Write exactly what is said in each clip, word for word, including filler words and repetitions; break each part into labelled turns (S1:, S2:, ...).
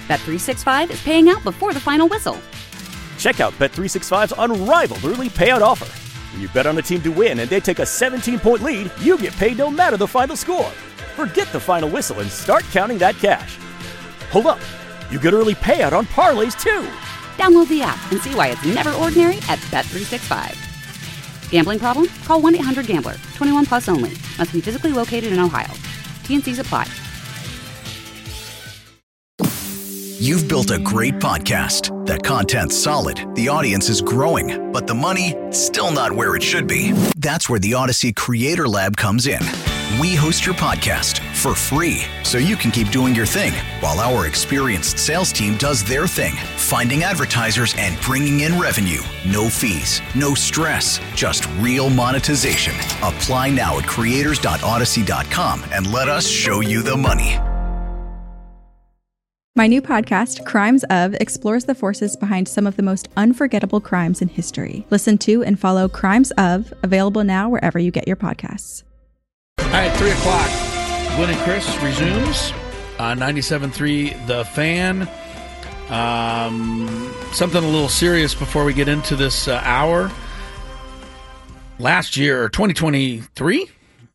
S1: Bet three sixty-five is paying out before the final whistle.
S2: Check out Bet three sixty-five's unrivaled early payout offer. When you bet on a team to win and they take a seventeen-point lead, you get paid no matter the final score. Forget the final whistle and start counting that cash. Hold up. You get early payout on parlays, too.
S1: Download the app and see why it's never ordinary at Bet three sixty-five. Gambling problem? Call one eight hundred gambler. twenty-one plus only. Must be physically located in Ohio. T N Cs apply.
S3: You've built a great podcast. The content's solid, the audience is growing, but the money, still not where it should be. That's where the Odyssey Creator Lab comes in. We host your podcast for free, so you can keep doing your thing, while our experienced sales team does their thing, finding advertisers and bringing in revenue. No fees, no stress, just real monetization. Apply now at creators dot odyssey dot com and let us show you the money.
S4: My new podcast, Crimes Of, explores the forces behind some of the most unforgettable crimes in history. Listen to and follow Crimes Of, available now wherever you get your podcasts.
S5: All right, three o'clock. Glenn and Chris resumes on ninety-seven point three The Fan. Um, something a little serious before we get into this uh, hour. Last year, twenty twenty-three?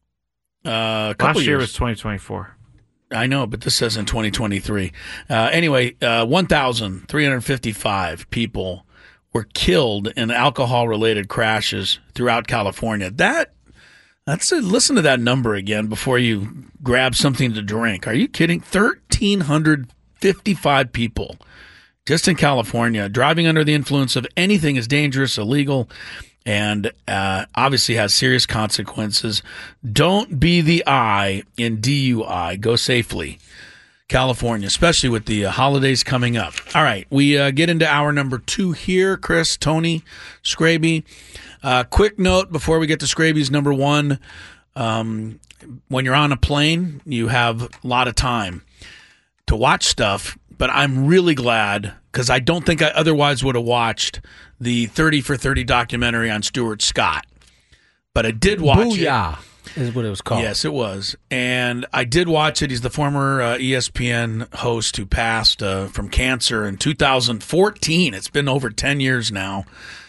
S5: Uh,
S6: Last year
S5: years.
S6: was twenty twenty-four.
S5: I know, but this says in twenty twenty-three. Uh, anyway, uh, one thousand three hundred fifty-five people were killed in alcohol-related crashes throughout California. That that's a, listen to that number again before you grab something to drink. Are you kidding? one thousand three hundred fifty-five people just in California. Driving under the influence of anything is dangerous, illegal, and uh, obviously has serious consequences. Don't be the I in D U I. Go safely, California, especially with the uh, holidays coming up. All right, we uh, get into hour number two here. Chris, Tony, Scraby. Uh, quick note before we get to Scraby's number one. Um, when you're on a plane, you have a lot of time to watch stuff, but I'm really glad because I don't think I otherwise would have watched the thirty for thirty documentary on Stuart Scott. But I did watch
S7: Booyah
S5: it.
S7: is what it was called.
S5: Yes, it was. And I did watch it. He's the former uh, E S P N host who passed uh, from cancer in two thousand fourteen. It's been over ten years now.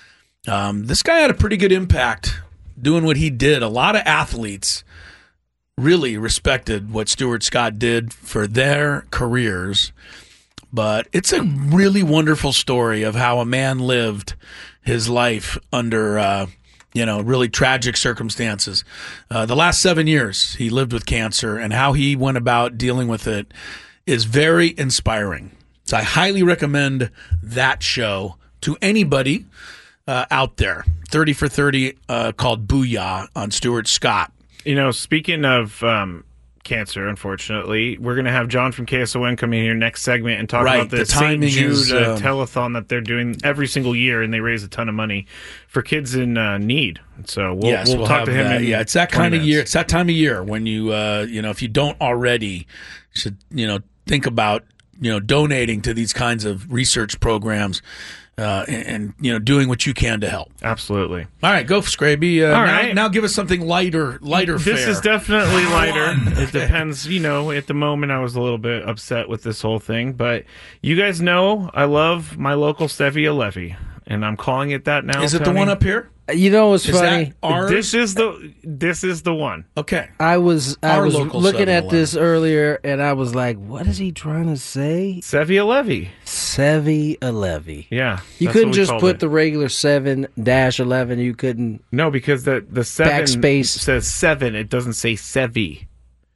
S5: Um, this guy had a pretty good impact doing what he did. A lot of athletes really respected what Stuart Scott did for their careers. But it's a really wonderful story of how a man lived his life under, uh, you know, really tragic circumstances. Uh, the last seven years he lived with cancer, and how he went about dealing with it is very inspiring. So I highly recommend that show to anybody uh, out there. thirty for thirty uh, called Booyah on Stuart Scott.
S6: You know, speaking of um, cancer, unfortunately, we're going to have John from K S O N come in here next segment and talk
S5: Right,
S6: about the,
S5: the
S6: Saint
S5: timing
S6: Jude
S5: is,
S6: uh,
S5: um,
S6: telethon that they're doing every single year, and they raise a ton of money for kids in uh, need. So we'll,
S5: yes,
S6: we'll,
S5: we'll
S6: talk
S5: have
S6: to him.
S5: that.
S6: In
S5: yeah, it's that kind of
S6: minutes.
S5: year. It's that time of year when you, uh, you know, if you don't already, you should, you know, think about, you know, donating to these kinds of research programs, uh, and, and you know, doing what you can to help.
S6: Absolutely.
S5: All right, go Scraby. Uh,
S6: All
S5: now,
S6: right.
S5: now give us something lighter, lighter.
S6: This
S5: fare.
S6: is definitely lighter.
S5: Okay.
S6: It depends. You know, at the moment, I was a little bit upset with this whole thing, but you guys know I love my local Stevia Levy, and I'm calling it that now.
S5: Is it
S6: Tony.
S5: the one up here?
S7: You know what's
S5: Is
S7: funny?
S5: that ours?
S6: This is the this is the one.
S5: Okay.
S7: I was I
S5: Our
S7: was
S5: local
S7: looking at
S5: 7-Eleven.
S7: this earlier, and I was like, "What is he trying to say?"
S6: Stevia Levy.
S7: Sevi a levy.
S6: Yeah.
S7: You
S6: that's
S7: couldn't
S6: what we
S7: just
S6: called
S7: put
S6: it.
S7: the regular seven dash eleven. You couldn't.
S6: No, because the the seven
S7: Backspace.
S6: says seven. It doesn't say Sevi.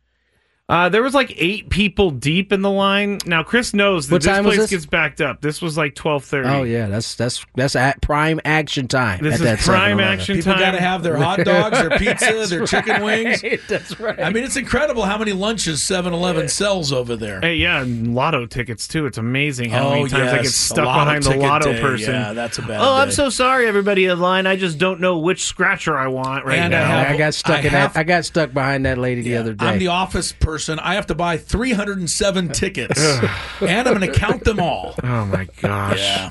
S6: Uh, there was like eight people deep in the line. Now Chris knows that
S7: What
S6: this
S7: time was
S6: place
S7: this?
S6: gets backed up. This was like twelve thirty.
S7: Oh yeah, that's that's that's at prime action time.
S6: This
S7: at
S6: is
S7: that
S6: prime
S7: 7-Eleven.
S6: action
S5: People
S6: time.
S5: got to have their hot dogs, their pizza, their chicken wings.
S7: That's right.
S5: I mean, it's incredible how many lunches seven eleven sells over there.
S6: Hey, yeah, and lotto tickets too. It's amazing how
S5: Oh,
S6: many times I get
S5: yes.
S6: stuck
S5: A lotto
S6: behind the
S5: ticket
S6: lotto
S5: day.
S6: person.
S5: Yeah, that's a bad
S6: Oh, I'm
S5: day.
S6: so sorry, everybody in line. I just don't know which scratcher I want right
S5: And I
S6: now.
S5: have-
S7: I got stuck
S5: I
S7: in
S5: have-
S7: that. I got stuck behind that lady the
S5: Yeah,
S7: other day.
S5: I'm the office person. I have to buy three hundred seven tickets, and I'm going to count them all.
S6: Oh my gosh.
S5: Yeah.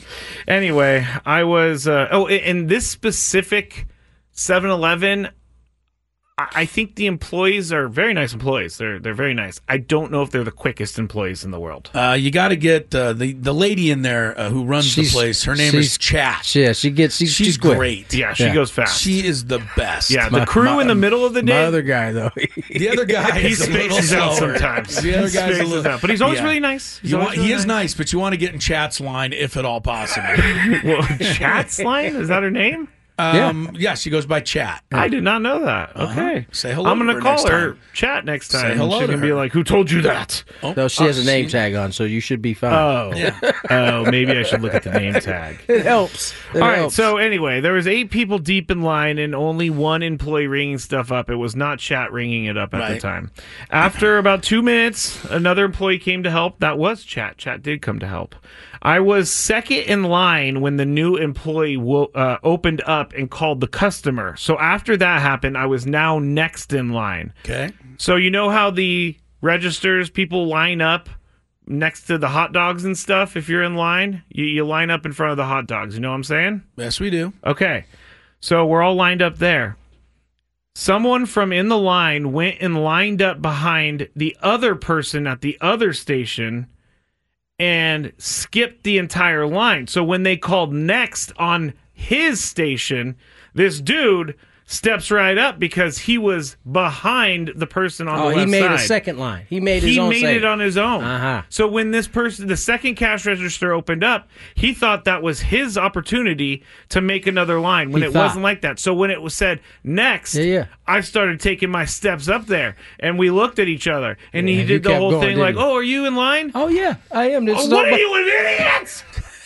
S6: Anyway, I was uh, oh in this specific seven eleven, I, I think the employees are very nice employees. They're they're very nice. I don't know if they're the quickest employees in the world.
S5: Uh, you got to get uh, the the lady in there uh, who runs
S7: She's-
S5: the place. Her name
S7: she's-
S5: is Chat.
S7: Yeah, she gets. She's,
S5: She's
S7: she's quick.
S5: great.
S6: Yeah, she
S7: Yeah.
S6: goes fast.
S5: She is the best.
S6: yeah, the
S7: My-
S6: crew
S7: my-
S6: in the middle of the
S7: My
S6: day.
S7: other guy though.
S5: The other guy
S6: he
S5: is a little
S6: spaces out
S5: slower.
S6: sometimes.
S5: The other
S6: He
S5: guy's a
S6: spaces
S5: little,
S6: out. But he's always
S5: yeah.
S6: really nice. He's
S5: You
S6: always
S5: want,
S6: really
S5: he is nice, but you want to get in Chat's line if at all possible.
S6: Well, Chat's line? Is that her name?
S5: Um, yeah. she goes by Chat.
S6: I did not know that. Okay.
S5: Uh-huh. Say hello
S6: I'm
S5: to
S6: going
S5: her
S6: to call
S5: next
S6: her
S5: time.
S6: Chat next time.
S5: Say
S6: and
S5: hello
S6: She's
S5: to
S6: going to be
S5: her.
S6: like, who told you that?
S5: Oh,
S7: No, she has a name
S5: she-
S7: tag on, so you should be fine.
S6: Oh.
S5: Yeah.
S6: Oh, maybe I should look at the name tag.
S7: It helps. It
S6: All right,
S7: helps.
S6: so anyway, there was eight people deep in line and only one employee ringing stuff up. It was not Chat ringing it up at the
S5: Right.
S6: time. After about two minutes, another employee came to help. That was Chat. Chat did come to help. I was second in line when the new employee wo- uh, opened up and called the customer. So after that happened, I was now next in line.
S5: Okay.
S6: So you know how the registers, people line up next to the hot dogs and stuff if you're in line? You, you line up in front of the hot dogs. You know what I'm saying?
S5: Yes, we do.
S6: Okay. So we're all lined up there. Someone from in the line went and lined up behind the other person at the other station and skipped the entire line. So when they called next on his station, this dude steps right up because he was behind the person on
S7: oh,
S6: the left
S7: he made
S6: side.
S7: a second line. He made his
S6: He
S7: own.
S6: made
S7: segment.
S6: it on his own.
S7: Uh-huh.
S6: So when this person, the second cash register opened up, he thought that was his opportunity to make another line when
S7: He
S6: it
S7: thought.
S6: wasn't like that. So when it was said next,
S7: Yeah, yeah.
S6: I started taking my steps up there, and we looked at each other, and
S7: Yeah,
S6: he
S7: you
S6: did the
S7: kept
S6: whole
S7: going,
S6: thing
S7: didn't
S6: like,
S7: you?
S6: "Oh, are you in line?
S7: Oh yeah, I am. This
S6: Oh,
S7: is
S6: what
S7: all
S6: are you, an idiot?"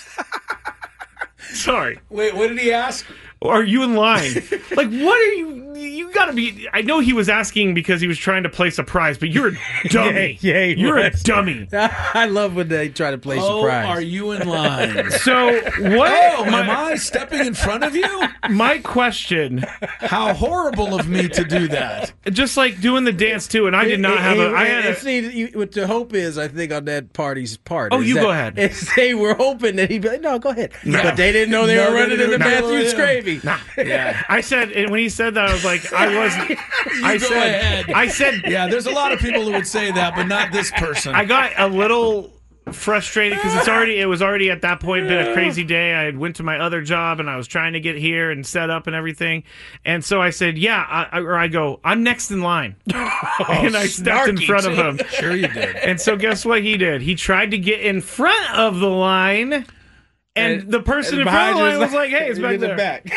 S6: Sorry.
S5: Wait, what did he ask?
S6: Are you in line? Like, what are you? You gotta be. I know he was asking because he was trying to play surprise, but you're a dummy.
S7: Yeah, yeah, he
S6: you're a
S7: was.
S6: dummy.
S7: I love when they try to play
S5: Oh,
S7: surprise.
S5: are you in line?
S6: So what?
S5: Oh, am I stepping in front of you?
S6: My question,
S5: How horrible of me to do that.
S6: just like doing the dance too, and I did not have a. I had
S7: And
S6: a.
S7: see, you, what the hope is, I think, on that party's part.
S6: Oh,
S7: is
S6: you
S7: that-
S6: go ahead.
S7: is they were hoping that he'd be like, no, go ahead. But they didn't know they
S5: No,
S7: were
S5: they
S7: running in
S5: didn't
S7: the
S5: know.
S7: Matthews
S5: Yeah.
S7: gravy.
S5: Yeah.
S6: I said, and when he said that, I was like, I wasn't. I
S5: go
S6: said,
S5: ahead.
S6: I said,
S5: Yeah, there's a lot of people who would say that, but not this person.
S6: I got a little frustrated because it's already it was already at that point been a crazy day. I had went to my other job and I was trying to get here and set up and everything, and so I said, yeah, I, I- or I go, I'm next in line, and I stepped in
S5: snarky,
S6: front of him.
S5: Sure you did.
S6: And so guess what he did? He tried to get in front of the line, and,
S7: And-
S6: the person
S7: and
S6: in front of the
S7: behind
S6: line
S7: you
S6: was like, "Hey, it's back
S7: in the
S6: there."
S7: back.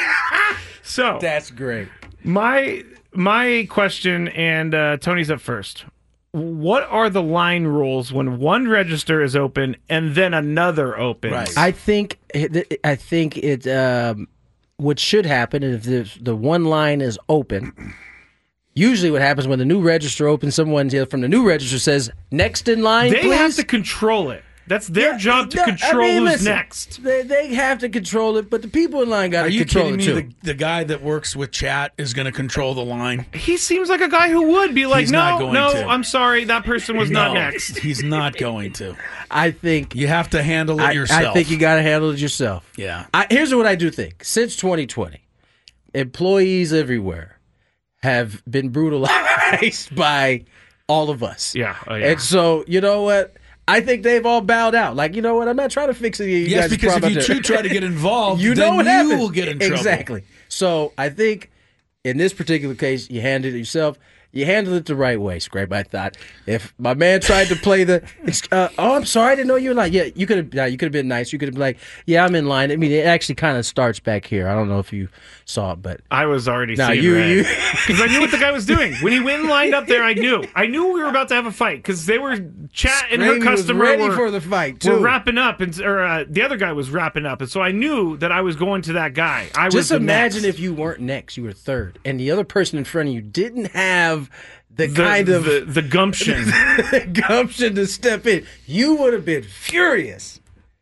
S6: So
S7: That's great.
S6: my my question, and uh, Tony's up first. What are the line rules when one register is open and then another opens?
S5: Right.
S7: I think I think it. Um, what should happen is if the the one line is open. Usually, what happens when the new register opens, someone from the new register says, "Next in line,
S6: They
S7: please."
S6: have to control it. That's their
S7: Yeah,
S6: job to
S7: no, I
S6: control
S7: mean,
S6: who's
S7: listen,
S6: next.
S7: They, they have to control it, but the people in line got
S5: Are
S7: to
S5: you
S7: control
S5: kidding
S7: it
S5: me?
S7: too.
S5: The, the guy that works with Chat is going to control the line.
S6: He seems like a guy who would be like,
S5: He's
S6: no,
S5: not going
S6: no,
S5: to.
S6: I'm sorry, that person was not
S5: No,
S6: next.
S5: He's not going to.
S7: I think
S5: You have to handle it
S7: I,
S5: yourself.
S7: I think you got to handle it yourself.
S5: Yeah.
S7: I, here's what I do think. Since twenty twenty, employees everywhere have been brutalized by all of us.
S6: Yeah, oh, yeah.
S7: And so, you know what? I think they've all bowed out. Like, you know what? I'm not trying to fix it. You
S5: Yes,
S7: guys'
S5: because if
S7: problem
S5: you
S7: out
S5: two
S7: there.
S5: try to get involved,
S7: you
S5: then
S7: know what
S5: you
S7: happens.
S5: will get in trouble.
S7: Exactly. So I think in this particular case, you handled it yourself. You handled it the right way, Scrape. I thought if my man tried to play the, uh, oh, I'm sorry, I didn't know you were in line. Yeah, you could have. Uh, you could have been nice. You could have been like, yeah, I'm in line. I mean, it actually kind of starts back here. I don't know if you saw it, but
S6: I was already
S7: no,
S6: seeing
S7: you,
S6: red.
S7: you.
S6: Because I knew what the guy was doing. When he went and lined up there, I knew. I knew we were about to have a fight because they were Chat and her
S7: Scrape was
S6: customer
S7: ready
S6: were,
S7: for the fight
S6: were
S7: too.
S6: wrapping up, and or uh, the other guy was wrapping up, and so I knew that I was going to that guy. I was
S7: Just
S6: the
S7: imagine
S6: next.
S7: if you weren't next, you were third, and the other person in front of you didn't have the,
S6: the,
S7: kind of
S6: the, the gumption.
S7: gumption to step in. You would have been furious.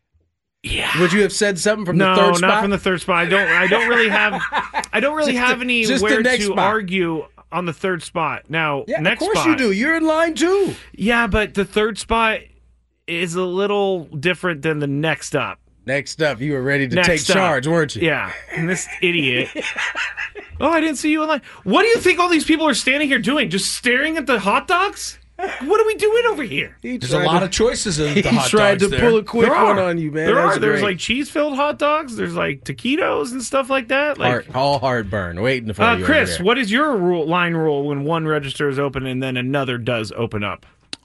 S6: Yeah.
S7: Would you have said something from
S6: No,
S7: the third spot?
S6: not from the third spot. I don't. I don't really have. I don't really
S7: Just
S6: have
S7: the- just the
S6: anywhere
S7: next
S6: to
S7: spot.
S6: argue on the third spot. Now,
S7: Yeah,
S6: next
S7: of course
S6: spot,
S7: you do. You're in line too.
S6: Yeah, but the third spot is a little different than the next up.
S7: Next up, you were ready to
S6: Next
S7: take
S6: up.
S7: charge, weren't you?
S6: Yeah, and this idiot Oh, I didn't see you in line. What do you think all these people are standing here doing? Just staring at the hot dogs? What are we doing over here?
S7: He
S5: There's a
S7: tried
S5: lot
S7: to-
S5: of choices of
S7: He
S5: the hot
S7: tried
S5: dogs
S7: to
S5: there.
S7: pull a quick
S6: There
S7: one
S6: are.
S7: on you, man.
S6: There
S7: That's
S6: are. There's
S7: great.
S6: like cheese-filled hot dogs. There's like taquitos and stuff like that. Like,
S7: Heart, all heartburn, waiting for
S6: uh,
S7: you.
S6: Chris,
S7: over there.
S6: what is your rule, line rule when one register is open and then another does open up?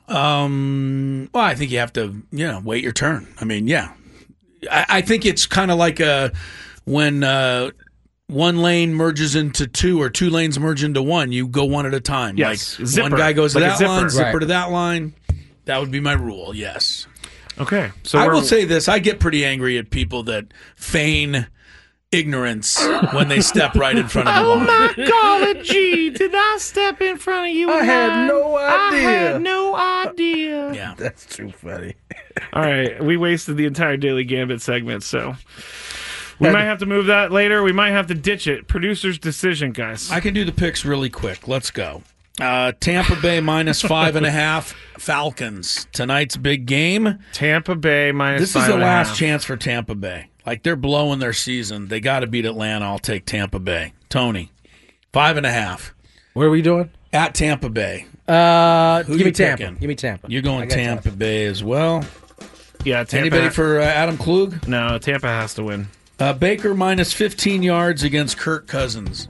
S5: Um, well, I think you have to, you know, wait your turn. I mean, yeah. I, I think it's kind of like a, when uh, one lane merges into two or two lanes merge into one, you go one at a time.
S6: Yes,
S5: Like
S6: zipper.
S5: one guy goes to
S6: Like a
S5: that
S6: zipper.
S5: line, zipper
S7: Right.
S5: to that line. That would be my rule, yes.
S6: Okay. So
S5: I
S6: we're-
S5: will say this. I get pretty angry at people that feign ignorance when they step right in front of the
S6: Oh
S5: line.
S6: my golly gee, did I step in front of you?
S7: I
S6: in
S7: had
S6: line?
S7: no
S6: I
S7: idea.
S6: had no idea.
S5: Yeah.
S7: That's too funny.
S6: All right, we wasted the entire Daily Gambit segment, so we might have to move that later. We might have to ditch it. Producer's decision, guys.
S5: I can do the picks really quick. Let's go. Uh, Tampa Bay minus five and a half. Falcons. Tonight's big game.
S6: Tampa Bay minus
S5: This is
S6: five
S5: the
S6: and a
S5: last
S6: half.
S5: chance for Tampa Bay. Like, they're blowing their season. They got to beat Atlanta. I'll take Tampa Bay. Tony, five and a half.
S7: What are we doing?
S5: At Tampa Bay.
S7: Uh,
S5: Who
S7: give
S5: you
S7: me Tampa.
S5: picking?
S7: Give me Tampa.
S5: You're
S7: I
S5: going
S7: got
S5: Tampa Bay as well.
S6: Yeah, Tampa.
S5: Anybody for uh, Adam Klug?
S6: No, Tampa has to win.
S5: Uh, Baker minus fifteen yards against Kirk Cousins.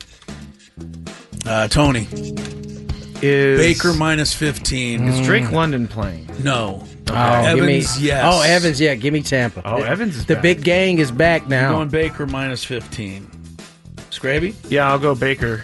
S5: Uh, Tony.
S6: Is
S5: Baker minus fifteen.
S6: is Drake London playing?
S5: No.
S7: Oh, give me-
S5: Evans, yes.
S7: Oh, Evans, yeah, give me Tampa.
S6: Oh, Evans is
S7: The
S6: back.
S7: big gang is back
S5: You're
S7: now.
S5: going Baker minus fifteen. Scraby?
S6: Yeah, I'll go Baker.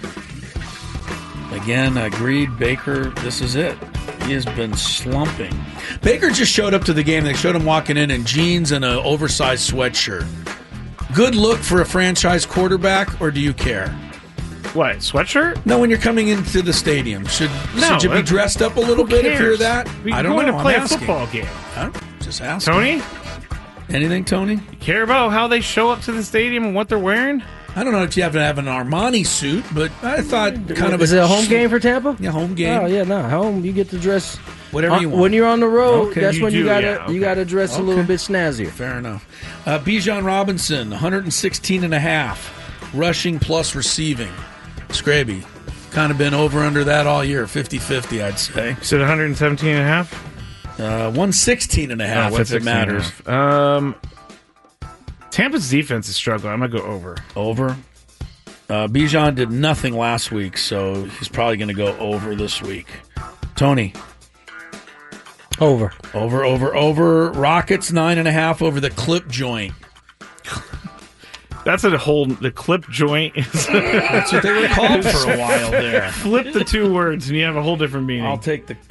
S5: Again, agreed. Baker, this is it. He has been slumping. Baker just showed up to the game. They showed him walking in in jeans and an oversized sweatshirt. Good look for a franchise quarterback, or do you care?
S6: What, sweatshirt?
S5: No, when you're coming into the stadium, should
S6: No,
S5: should you be
S6: that-
S5: dressed up a little
S6: Who
S5: bit if you're
S6: cares?
S5: that?
S6: We're
S5: I don't
S6: going
S5: know.
S6: to play
S5: I'm
S6: a
S5: asking.
S6: football game.
S5: I'm just asking.
S6: Tony,
S5: Anything, Tony?
S6: care about how they show up to the stadium and what they're wearing?
S5: I don't know if you have to have an Armani suit, but I thought kind of
S7: Is it a home game for Tampa?
S5: Yeah, home game.
S7: Oh yeah, no, home. You get to dress
S5: Whatever
S7: Uh,
S5: you want.
S7: when you're on the road.
S5: Okay.
S7: That's
S6: You
S7: when you
S6: do,
S7: gotta
S6: yeah, okay.
S7: you gotta dress a
S5: Okay.
S7: little bit snazzier.
S5: Fair enough. Uh, Bijan Robinson, one hundred sixteen and a half, rushing plus receiving. Scraby, kind of been over under that all year, fifty-fifty, I'd say.
S6: You said one seventeen and a half?
S5: Uh, one sixteen and a half,
S6: Oh,
S5: if it
S6: one sixteen and a
S5: matters.
S6: half. Um, Tampa's defense is struggling. I'm going to go over.
S5: Over. Uh, Bijan did nothing last week, so he's probably going to go over this week. Tony,
S7: Over.
S5: over, over, over. Rockets, nine and a half over the clip joint.
S6: That's a whole, the clip joint is
S5: That's what they were called for a while there.
S6: flip the two words and you have a whole different meaning.
S5: I'll take the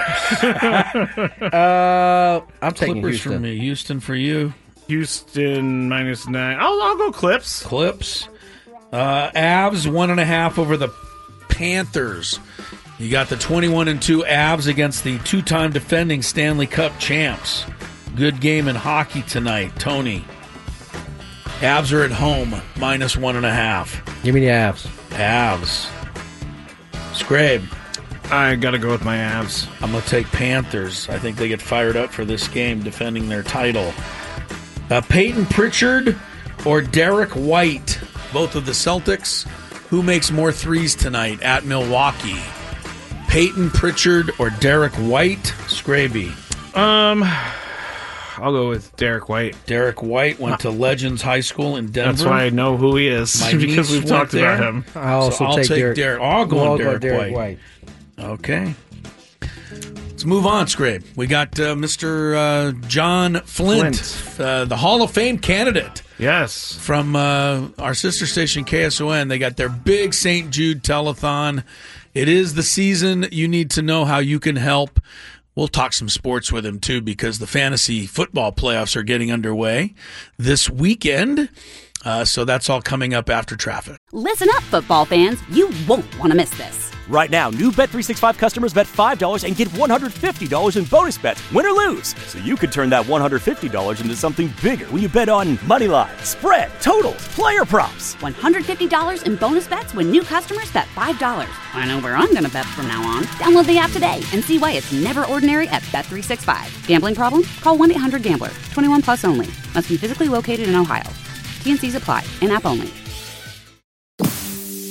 S5: clips.
S7: Uh, I'm taking
S5: Clippers
S7: Houston.
S5: for me. Houston for you.
S6: Houston minus nine. I'll, I'll go Clips.
S5: Clips. Uh, Avs one and a half over the Panthers. You got the twenty-one and two Avs against the two-time defending Stanley Cup champs. Good game in hockey tonight, Tony. Avs are at home, minus one and a half.
S7: Give me the Avs.
S5: Avs. Scrabe.
S6: I got to go with my abs.
S5: I'm going to take Panthers. I think they get fired up for this game, defending their title. Uh, Peyton Pritchard or Derek White, both of the Celtics. Who makes more threes tonight at Milwaukee? Peyton Pritchard or Derek White? Scraby.
S6: Um, I'll go with Derek White.
S5: Derek White went to Legends High School in Denver.
S6: That's why I know who he is,
S5: My
S6: because
S5: niece
S6: we've
S5: went
S6: talked about
S5: there.
S6: him.
S7: I also
S5: So I'll
S7: take,
S5: take
S7: Derek.
S5: Derek- I'll go
S7: We'll
S5: on
S7: all go
S5: Derek White. Okay. Let's move on, Scrabe. We got uh, Mister Uh, John Flint,
S6: Flint.
S5: Uh, the Hall of Fame candidate
S6: Yes.
S5: from uh, our sister station K S O N. They got their big Saint Jude telethon. It is the season. You need to know how you can help. We'll talk some sports with him, too, because the fantasy football playoffs are getting underway this weekend. Uh, so that's all coming up after traffic.
S1: Listen up, football fans. You won't want to miss this.
S2: Right now, new Bet three sixty-five customers bet five dollars and get one hundred fifty dollars in bonus bets, win or lose. So you could turn that one hundred fifty dollars into something bigger when you bet on money line, spread, totals, player props.
S1: one hundred fifty dollars in bonus bets when new customers bet five dollars. I know where I'm going to bet from now on. Download the app today and see why it's never ordinary at Bet three sixty-five. Gambling problem? Call one eight hundred gambler. twenty-one plus only. Must be physically located in Ohio. T N Cs apply. In-app only.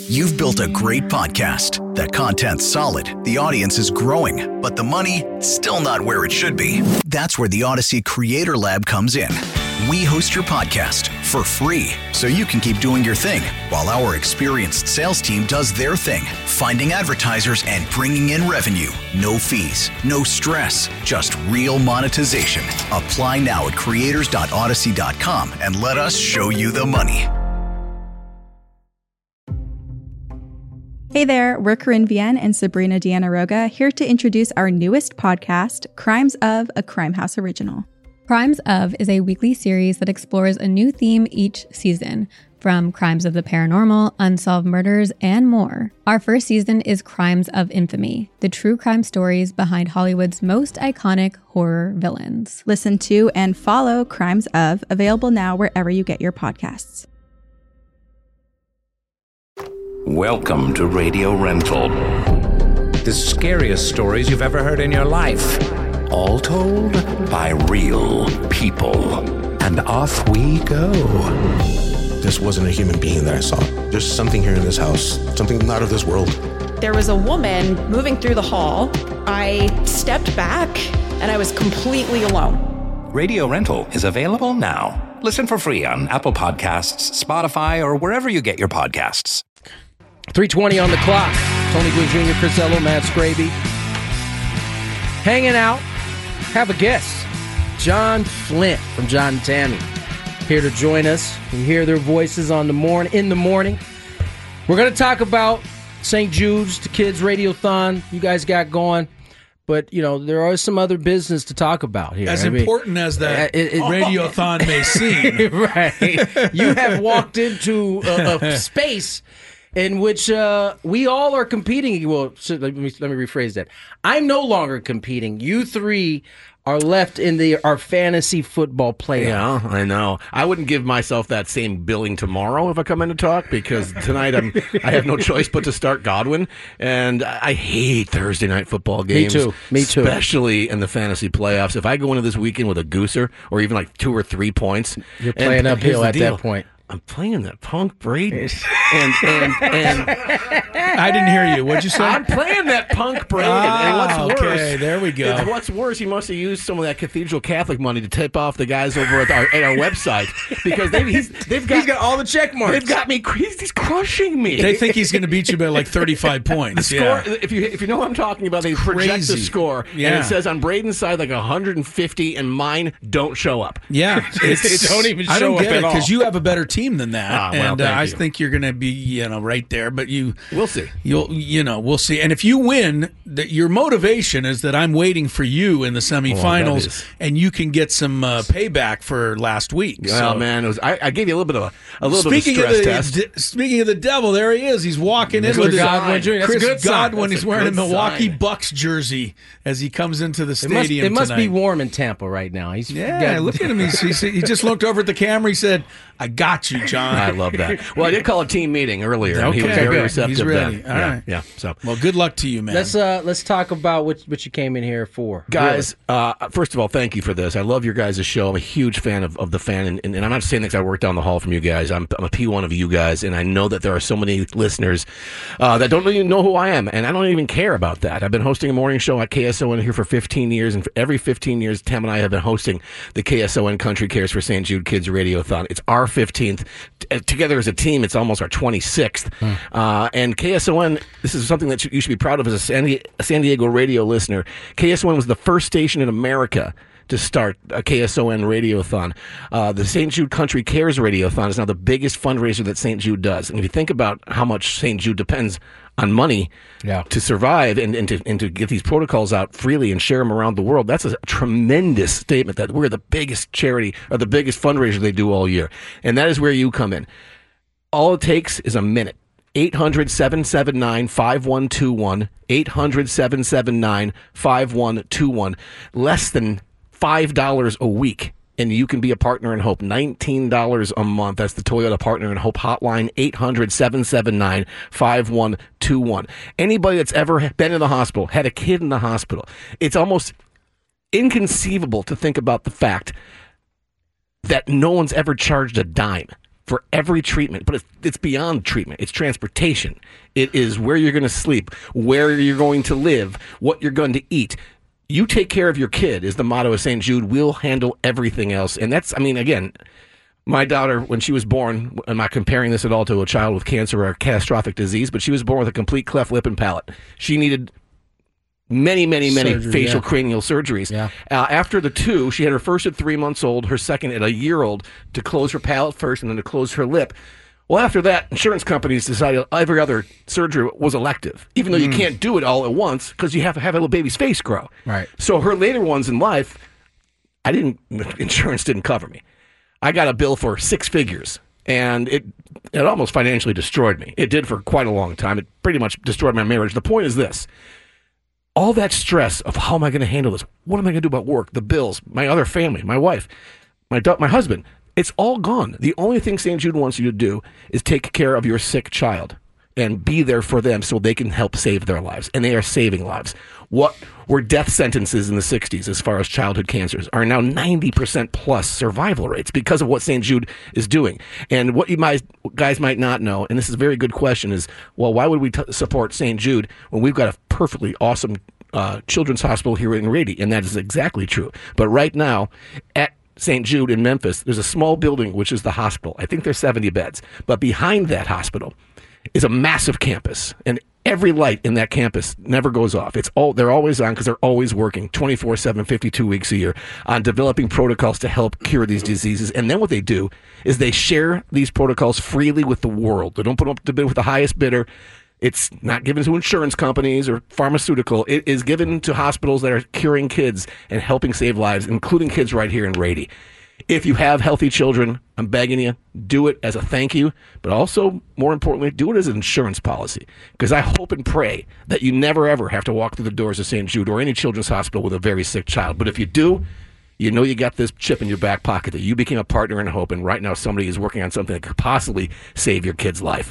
S3: You've built a great podcast. That content's solid, the audience is growing, but the money, still not where it should be. That's where the Odyssey Creator Lab comes in. We host your podcast for free, so you can keep doing your thing while our experienced sales team does their thing, finding advertisers and bringing in revenue. No fees, no stress, just real monetization. Apply now at creators dot odyssey dot com and let us show you the money.
S4: Hey there, we're Corinne Vienne and Sabrina Deanna Roga here to introduce our newest podcast, Crimes of, a Crime House original.
S8: Crimes of is a weekly series that explores a new theme each season, from crimes of the paranormal, unsolved murders, and more. Our first season is Crimes of Infamy, the true crime stories behind Hollywood's most iconic horror villains.
S4: Listen to and follow Crimes of, available now wherever you get your podcasts.
S9: Welcome to Radio Rental. The scariest stories you've ever heard in your life. All told by real people. And off we go.
S10: This wasn't a human being that I saw. There's something here in this house, something not of this world.
S11: There was a woman moving through the hall. I stepped back and I was completely alone.
S9: Radio Rental is available now. Listen for free on Apple Podcasts, Spotify, or wherever you get your podcasts.
S7: three twenty on the clock. Tony Gwynn Junior, Chris Ello, Matt Scraby. Hanging out. Have a guest. John Flint from John and Tammy. Here to join us. You hear their voices on the morning in the morning. We're going to talk about Saint Jude's, the kids' radiothon you guys got going. But, you know, there are some other business to talk about here.
S5: As
S7: I
S5: important
S7: mean,
S5: as that
S7: it, it,
S5: radiothon may seem.
S7: Right. You have walked into a, a space in which uh, we all are competing. Well, so let me let me rephrase that. I'm no longer competing. You three are left in the our fantasy football playoff.
S12: Yeah, I know. I wouldn't give myself that same billing tomorrow if I come in to talk, because tonight I'm I have no choice but to start Godwin, and I hate Thursday night football games.
S7: Me too. Me too.
S12: Especially in the fantasy playoffs. If I go into this weekend with a gooser or even like two or three points,
S7: you're playing
S12: and,
S7: uphill
S12: and
S7: at
S12: deal,
S7: that point.
S12: I'm playing that punk Braden. and, and, and
S5: I didn't hear you. What'd you say?
S12: I'm playing that punk Braden.
S5: Ah,
S12: and what's worse,
S5: okay, there we go.
S12: is what's worse, he must have used some of that Cathedral Catholic money to tip off the guys over at our, at our website, because they, he's, they've got
S7: he's got all the check marks.
S12: They've got me. He's, he's crushing me.
S5: They think he's going to beat you by like thirty-five points.
S12: The score,
S5: yeah.
S12: if you if you know what I'm talking about, they project
S5: Crazy.
S12: the score,
S5: Yeah.
S12: and it says on Braden's side like one hundred fifty, and mine don't show up.
S5: Yeah, it's,
S7: They don't even
S5: I
S7: show
S5: don't
S7: up
S5: get
S7: at
S5: it
S7: all.
S5: because you have a better team than that,
S12: Ah, well,
S5: and uh,
S12: thank
S5: I
S12: you.
S5: think you're going to be, you know, right there. But you,
S12: We'll see.
S5: You'll, you know, we'll see. And if you win, that your motivation is that I'm waiting for you in the
S12: that
S5: semifinals,
S12: is-
S5: and you can get some uh, payback for last week.
S12: Well,
S5: So-
S12: man, it was, I, I gave you a little bit of a, a little
S5: Speaking
S12: bit
S5: of
S12: of a
S5: the
S12: stress test.
S5: de- speaking of the devil, there he is. He's walking in
S7: Mister
S5: with his
S7: Godwin Junior That's a
S5: Chris
S7: good sign.
S5: Godwin.
S12: That's
S5: He's
S12: a
S5: wearing a
S12: good
S5: Milwaukee
S12: sign.
S5: Bucks jersey as he comes into the
S7: It must,
S5: stadium
S7: it must
S5: tonight.
S7: be warm in Tampa right now. He's
S5: Yeah,
S7: got-
S5: look at him. He's, he's, he just looked over at the camera. He said, "I got you, John."
S12: I love that. Well, I did call a team meeting earlier, and he was
S5: Okay,
S12: very
S5: good.
S12: receptive.
S5: He's ready.
S12: Then.
S5: All
S12: yeah,
S5: right.
S12: yeah. So,
S5: Well, good luck to you, man.
S7: Let's uh let's talk about what what you came in here for,
S12: guys, uh, first of all, thank you for this. I love your guys' show. I'm a huge fan of, of the fan, and, and, and I'm not saying that 'cause I work down the hall from you guys. I'm, I'm a P one of you guys, and I know that there are so many listeners uh, that don't even know who I am, and I don't even care about that. I've been hosting a morning show at K S O N here for fifteen years, and for every fifteen years, Tam and I have been hosting the K S O N Country Cares for Saint Jude Kids Radiothon. It's our fifteenth. T- together as a team, it's almost our twenty-sixth.
S7: Hmm.
S12: Uh, and K S O N, this is something that you should be proud of as a San, Die- a San Diego radio listener. K S O N was the first station in America to start a K S O N radiothon. Uh, the Saint Jude Country Cares Radiothon is now the biggest fundraiser that Saint Jude does. And if you think about how much Saint Jude depends on money
S7: Yeah.
S12: to survive and, and, to, and to get these protocols out freely and share them around the world, that's a tremendous statement that we're the biggest charity or the biggest fundraiser they do all year. And that is where you come in. All it takes is a minute. eight hundred, seven seven nine, five one two one. eight hundred, seven seven nine, five one two one. Less than five dollars a week, and you can be a Partner in Hope. nineteen dollars a month. That's the Toyota Partner in Hope hotline, eight hundred, seven seven nine, five one two one. Anybody that's ever been in the hospital, had a kid in the hospital, it's almost inconceivable to think about the fact that no one's ever charged a dime. for every treatment, but it's, it's beyond treatment. It's transportation. It is where you're going to sleep, where you're going to live, what you're going to eat. You take care of your kid is the motto of Saint Jude. We'll handle everything else. And that's, I mean, again, my daughter, when she was born, I'm not comparing this at all to a child with cancer or a catastrophic disease, but she was born with a complete cleft lip and palate. She needed many, many, many
S7: Surgery,
S12: facial
S7: yeah.
S12: cranial surgeries.
S7: Yeah.
S12: Uh, after the two, she had her first at three months old, her second at a year old, to close her palate first and then to close her lip. Well, after that, insurance companies decided every other surgery was elective, even though you
S7: Mm.
S12: can't do it all at once because you have to have a little baby's face grow.
S7: Right.
S12: So her later ones in life, I didn't. Insurance didn't cover me. I got a bill for six figures, and it it almost financially destroyed me. It did for quite a long time. It pretty much destroyed my marriage. The point is this. All that stress of how am I going to handle this? What am I going to do about work, the bills, my other family, my wife, my da- my husband? It's all gone. The only thing Saint Jude wants you to do is take care of your sick child and be there for them so they can help save their lives. And they are saving lives. What were death sentences in the sixties as far as childhood cancers are now ninety percent plus survival rates because of what Saint Jude is doing. And what you might, guys might not know, and this is a very good question, is, well, why would we t- support Saint Jude when we've got a perfectly awesome uh, children's hospital here in Rady? And that is exactly true. But right now, at Saint Jude in Memphis, there's a small building, which is the hospital. I think there's seventy beds. But behind that hospital is a massive campus. And every light in that campus never goes off. It's all they're always on because they're always working twenty-four seven, fifty-two weeks a year on developing protocols to help cure these diseases. And then what they do is they share these protocols freely with the world. They don't put up to bid with the highest bidder. It's not given to insurance companies or pharmaceutical. It is given to hospitals that are curing kids and helping save lives, including kids right here in Rady. If you have healthy children, I'm begging you, do it as a thank you, but also, more importantly, do it as an insurance policy. Because I hope and pray that you never, ever have to walk through the doors of Saint Jude or any children's hospital with a very sick child. But if you do, you know you got this chip in your back pocket that you became a partner in hope, and right now somebody is working on something that could possibly save your kid's life.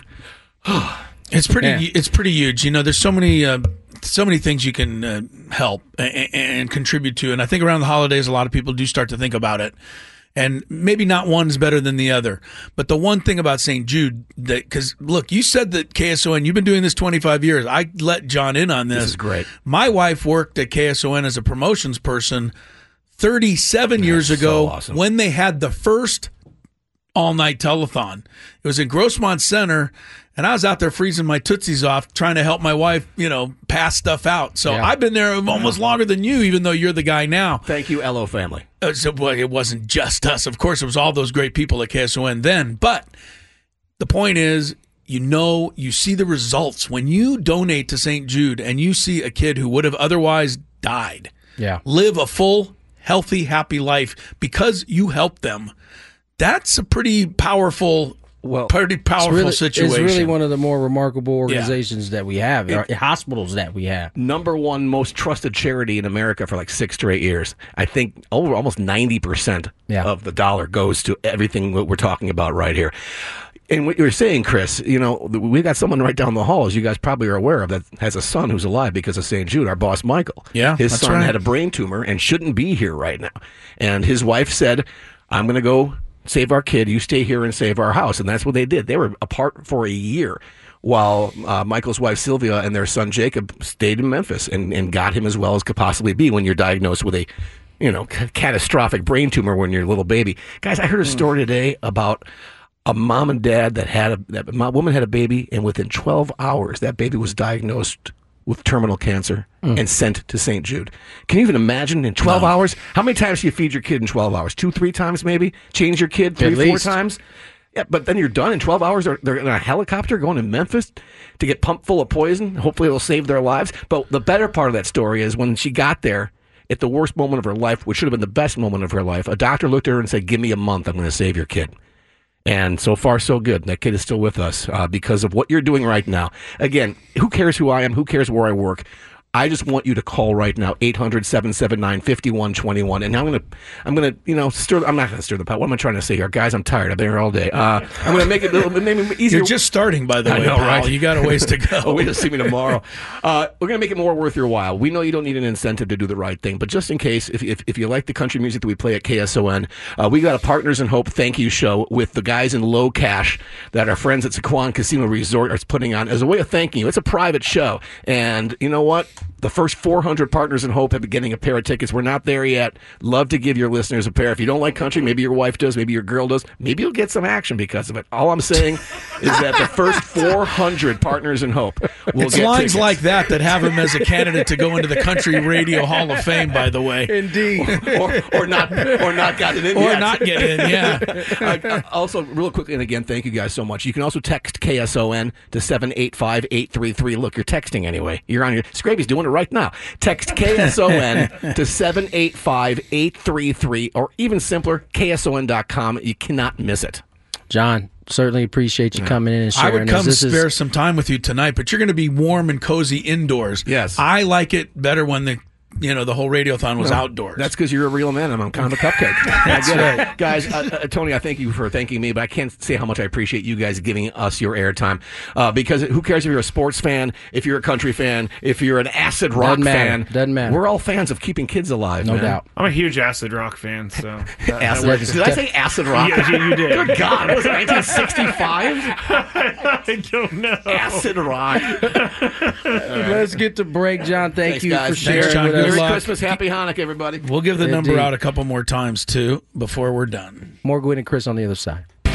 S5: It's pretty.
S12: Yeah.
S5: It's pretty huge. You know, there's so many, uh, so many things you can uh, help and, and contribute to. And I think around the holidays, a lot of people do start to think about it. And maybe not one's better than the other. But the one thing about Saint Jude, that because look, you said that K S O N, you've been doing this twenty-five years. I let John in on this.
S12: This is great.
S5: My wife worked at K S O N as a promotions person thirty-seven
S12: That's
S5: years ago
S12: so awesome.
S5: when they had the first all-night telethon. It was in Grossmont Center. And I was out there freezing my tootsies off, trying to help my wife, you know, pass stuff out. So
S12: Yeah.
S5: I've been there almost longer than you, even though you're the guy now.
S12: Thank you, L O family.
S5: Uh, so, well, it wasn't just us. Of course, it was all those great people at K S O N then. But the point is, you know, you see the results. When you donate to Saint Jude and you see a kid who would have otherwise died
S7: Yeah.
S5: live a full, healthy, happy life because you helped them, that's a pretty powerful
S12: Well,
S5: pretty powerful
S7: it's really,
S5: situation.
S7: It's really one of the more remarkable organizations that we have,
S12: It-
S7: or hospitals that we have.
S12: Number one most trusted charity in America for like six straight years. I think over almost ninety percent
S7: Yeah.
S12: of the dollar goes to everything that we're talking about right here. And what you were saying, Chris, you know, we got someone right down the hall, as you guys probably are aware of, that has a son who's alive because of Saint Jude, our boss, Michael.
S5: Yeah,
S12: His
S5: that's
S12: son
S5: right.
S12: had a brain tumor and shouldn't be here right now. And his wife said, I'm going to go save our kid. You stay here and save our house. And that's what they did. They were apart for a year while uh, Michael's wife, Sylvia, and their son, Jacob, stayed in Memphis and, and got him as well as could possibly be when you're diagnosed with a, you know, c- catastrophic brain tumor when you're a little baby. Guys, I heard a story today about a mom and dad that had a, that my woman had a baby, and within twelve hours, that baby was diagnosed with terminal cancer
S7: Mm.
S12: and sent to Saint Jude. Can you even imagine in twelve
S7: No.
S12: hours? How many times do you feed your kid in twelve hours? Two, three times maybe? Change your kid three,
S7: At
S12: four
S7: least.
S12: times? Yeah, but then you're done in twelve hours. They're, they're in a helicopter going to Memphis to get pumped full of poison. Hopefully it'll save their lives. But the better part of that story is when she got there, at the worst moment of her life, which should have been the best moment of her life, a doctor looked at her and said, give me a month. I'm going to save your kid. And so far, so good. That kid is still with us uh, because of what you're doing right now. Again, who cares who I am? Who cares where I work? I just want you to call right now, eight hundred, seven seven nine, five one two one. And I'm going to, I'm going to, you know, stir, I'm not going to stir the pot. What am I trying to say here? Guys, I'm tired. I've been here all day. Uh, I'm going to make it a little bit maybe easier.
S5: You're just starting, by the
S12: I
S5: way,
S12: know,
S5: pal.
S12: right?
S5: You got a ways to go.
S12: Oh, wait to see me tomorrow. Uh, we're going to make it more worth your while. We know you don't need an incentive to do the right thing, but just in case, if, if, if you like the country music that we play at K S O N, uh, we got a Partners in Hope thank you show with the guys in Low Cash that our friends at Sequan Casino Resort are putting on as a way of thanking you. It's a private show. And you know what? The first four hundred Partners in Hope have been getting a pair of tickets. We're not there yet. Love to give your listeners a pair. If you don't like country, maybe your wife does, maybe your girl does, maybe you'll get some action because of it. All I'm saying is that the first four hundred Partners in Hope will
S5: It's
S12: get
S5: lines
S12: tickets.
S5: like that that have him as a candidate to go into the Country Radio Hall of Fame, by the way.
S7: Indeed.
S12: or, or not or not gotten in
S5: Or
S12: yet.
S5: not get in, yeah.
S12: uh, also, real quickly, and again, thank you guys so much. You can also text K S O N to seven eight five, eight three three. Look, you're texting anyway. You're on your... Scraby's doing it right now. Text K S O N to seven eight five, eight three three, or even simpler, K S O N dot com. You cannot miss it.
S7: John, certainly appreciate you coming in and
S5: I
S7: sharing
S5: would come
S7: this. This
S5: spare
S7: is,
S5: some time with you tonight, but you're going to be warm and cozy indoors.
S12: Yes.
S5: I like it better when the you know the whole radiothon was
S12: No,
S5: outdoors.
S12: That's because you're a real man and I'm kind of a cupcake.
S5: That's
S12: I get it.
S5: right.
S12: Guys, uh, uh, Tony, I thank you for thanking me, but I can't say how much I appreciate you guys giving us your airtime. Uh, because who cares if you're a sports fan, if you're a country fan, if you're an acid rock
S7: Doesn't matter.
S12: fan.
S7: Doesn't matter.
S12: We're all fans of keeping kids alive,
S7: no
S12: man.
S7: doubt.
S6: I'm a huge acid rock fan, so that, that
S12: Acid,
S6: works.
S12: did I say acid rock?
S6: Yeah, you- you did.
S12: Good God, what was it, nineteen sixty-five?
S6: I don't know.
S12: Acid rock.
S7: Let's get to break, John. Thank
S12: Thanks,
S7: you
S12: guys.
S7: for sharing
S5: Thanks, John.
S7: with
S5: Good
S7: us.
S12: Merry
S5: luck.
S12: Christmas, Happy Hanukkah, everybody.
S5: We'll give the number
S7: Indeed.
S5: out a couple more times, too, before we're done.
S7: More Gwen and Chris on the other side.
S5: All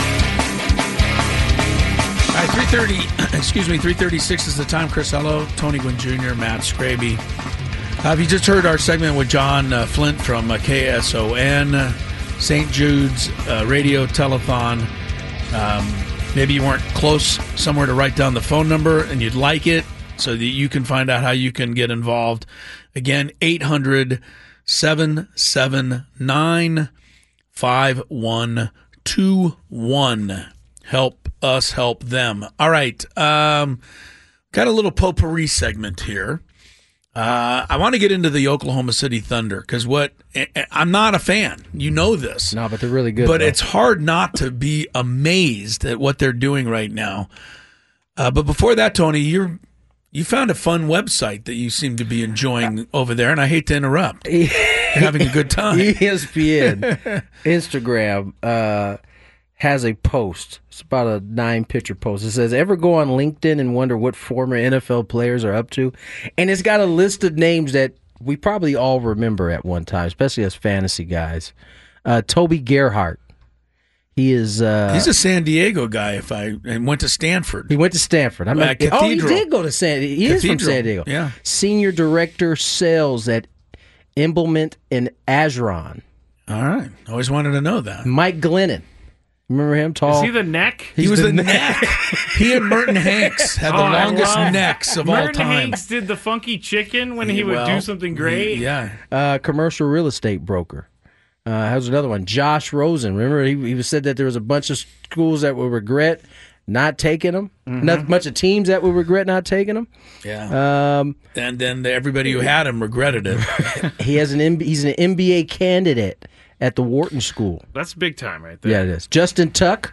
S5: right, three thirty, excuse me, three thirty-six is the time. Chris Hello, Tony Gwynn Junior, Matt Scraby. Uh, have you just heard our segment with John uh, Flint from uh, K S O N, uh, Saint Jude's uh, Radio Telethon? Um, maybe you weren't close somewhere to write down the phone number and you'd like it so that you can find out how you can get involved. Again, eight hundred, seven seven nine, five one two one. Help us help them. All right. Um, got a little potpourri segment here. Uh, I want to get into the Oklahoma City Thunder because what I'm not a fan. You know this.
S7: No, but they're really good.
S5: But
S7: though.
S5: it's hard not to be amazed at what they're doing right now. Uh, but before that, Tony, you're you found a fun website that you seem to be enjoying over there, and I hate to interrupt. You're having a good time.
S7: E S P N Instagram uh, has a post. It's about a nine-picture post. It says, ever go on LinkedIn and wonder what former N F L players are up to? And it's got a list of names that we probably all remember at one time, especially as fantasy guys. Uh, Toby Gerhart. He is. Uh,
S5: He's a San Diego guy. If I and went to Stanford.
S7: He went to Stanford. I'm
S5: Uh,
S7: not, oh, he
S5: Cathedral.
S7: did go to San. He is from
S5: Cathedral,
S7: San Diego.
S5: yeah.
S7: Senior Director Sales at Implement in Azeron.
S5: All right. Always wanted to know that.
S7: Mike Glennon. Remember him? Tall.
S6: Is he the neck?
S5: He
S7: He's
S5: was the,
S7: the
S5: neck. He and Merton Hanks had the
S6: Oh, I
S5: longest
S6: love-
S5: necks of all
S6: Merton
S5: time.
S6: Hanks did the funky chicken when he would
S5: Well,
S6: do something great.
S5: Yeah.
S7: uh, commercial real estate broker. Uh, how's another one? Josh Rosen. Remember, he, he said that there was a bunch of schools that would regret not taking him.
S5: Mm-hmm.
S7: Not a bunch of teams that would regret not taking him.
S5: Yeah.
S7: Um,
S5: And then everybody who had him regretted it.
S7: he has an M- he's an M B A candidate at the Wharton School.
S6: That's big time right there.
S7: Yeah, it is. Justin Tuck,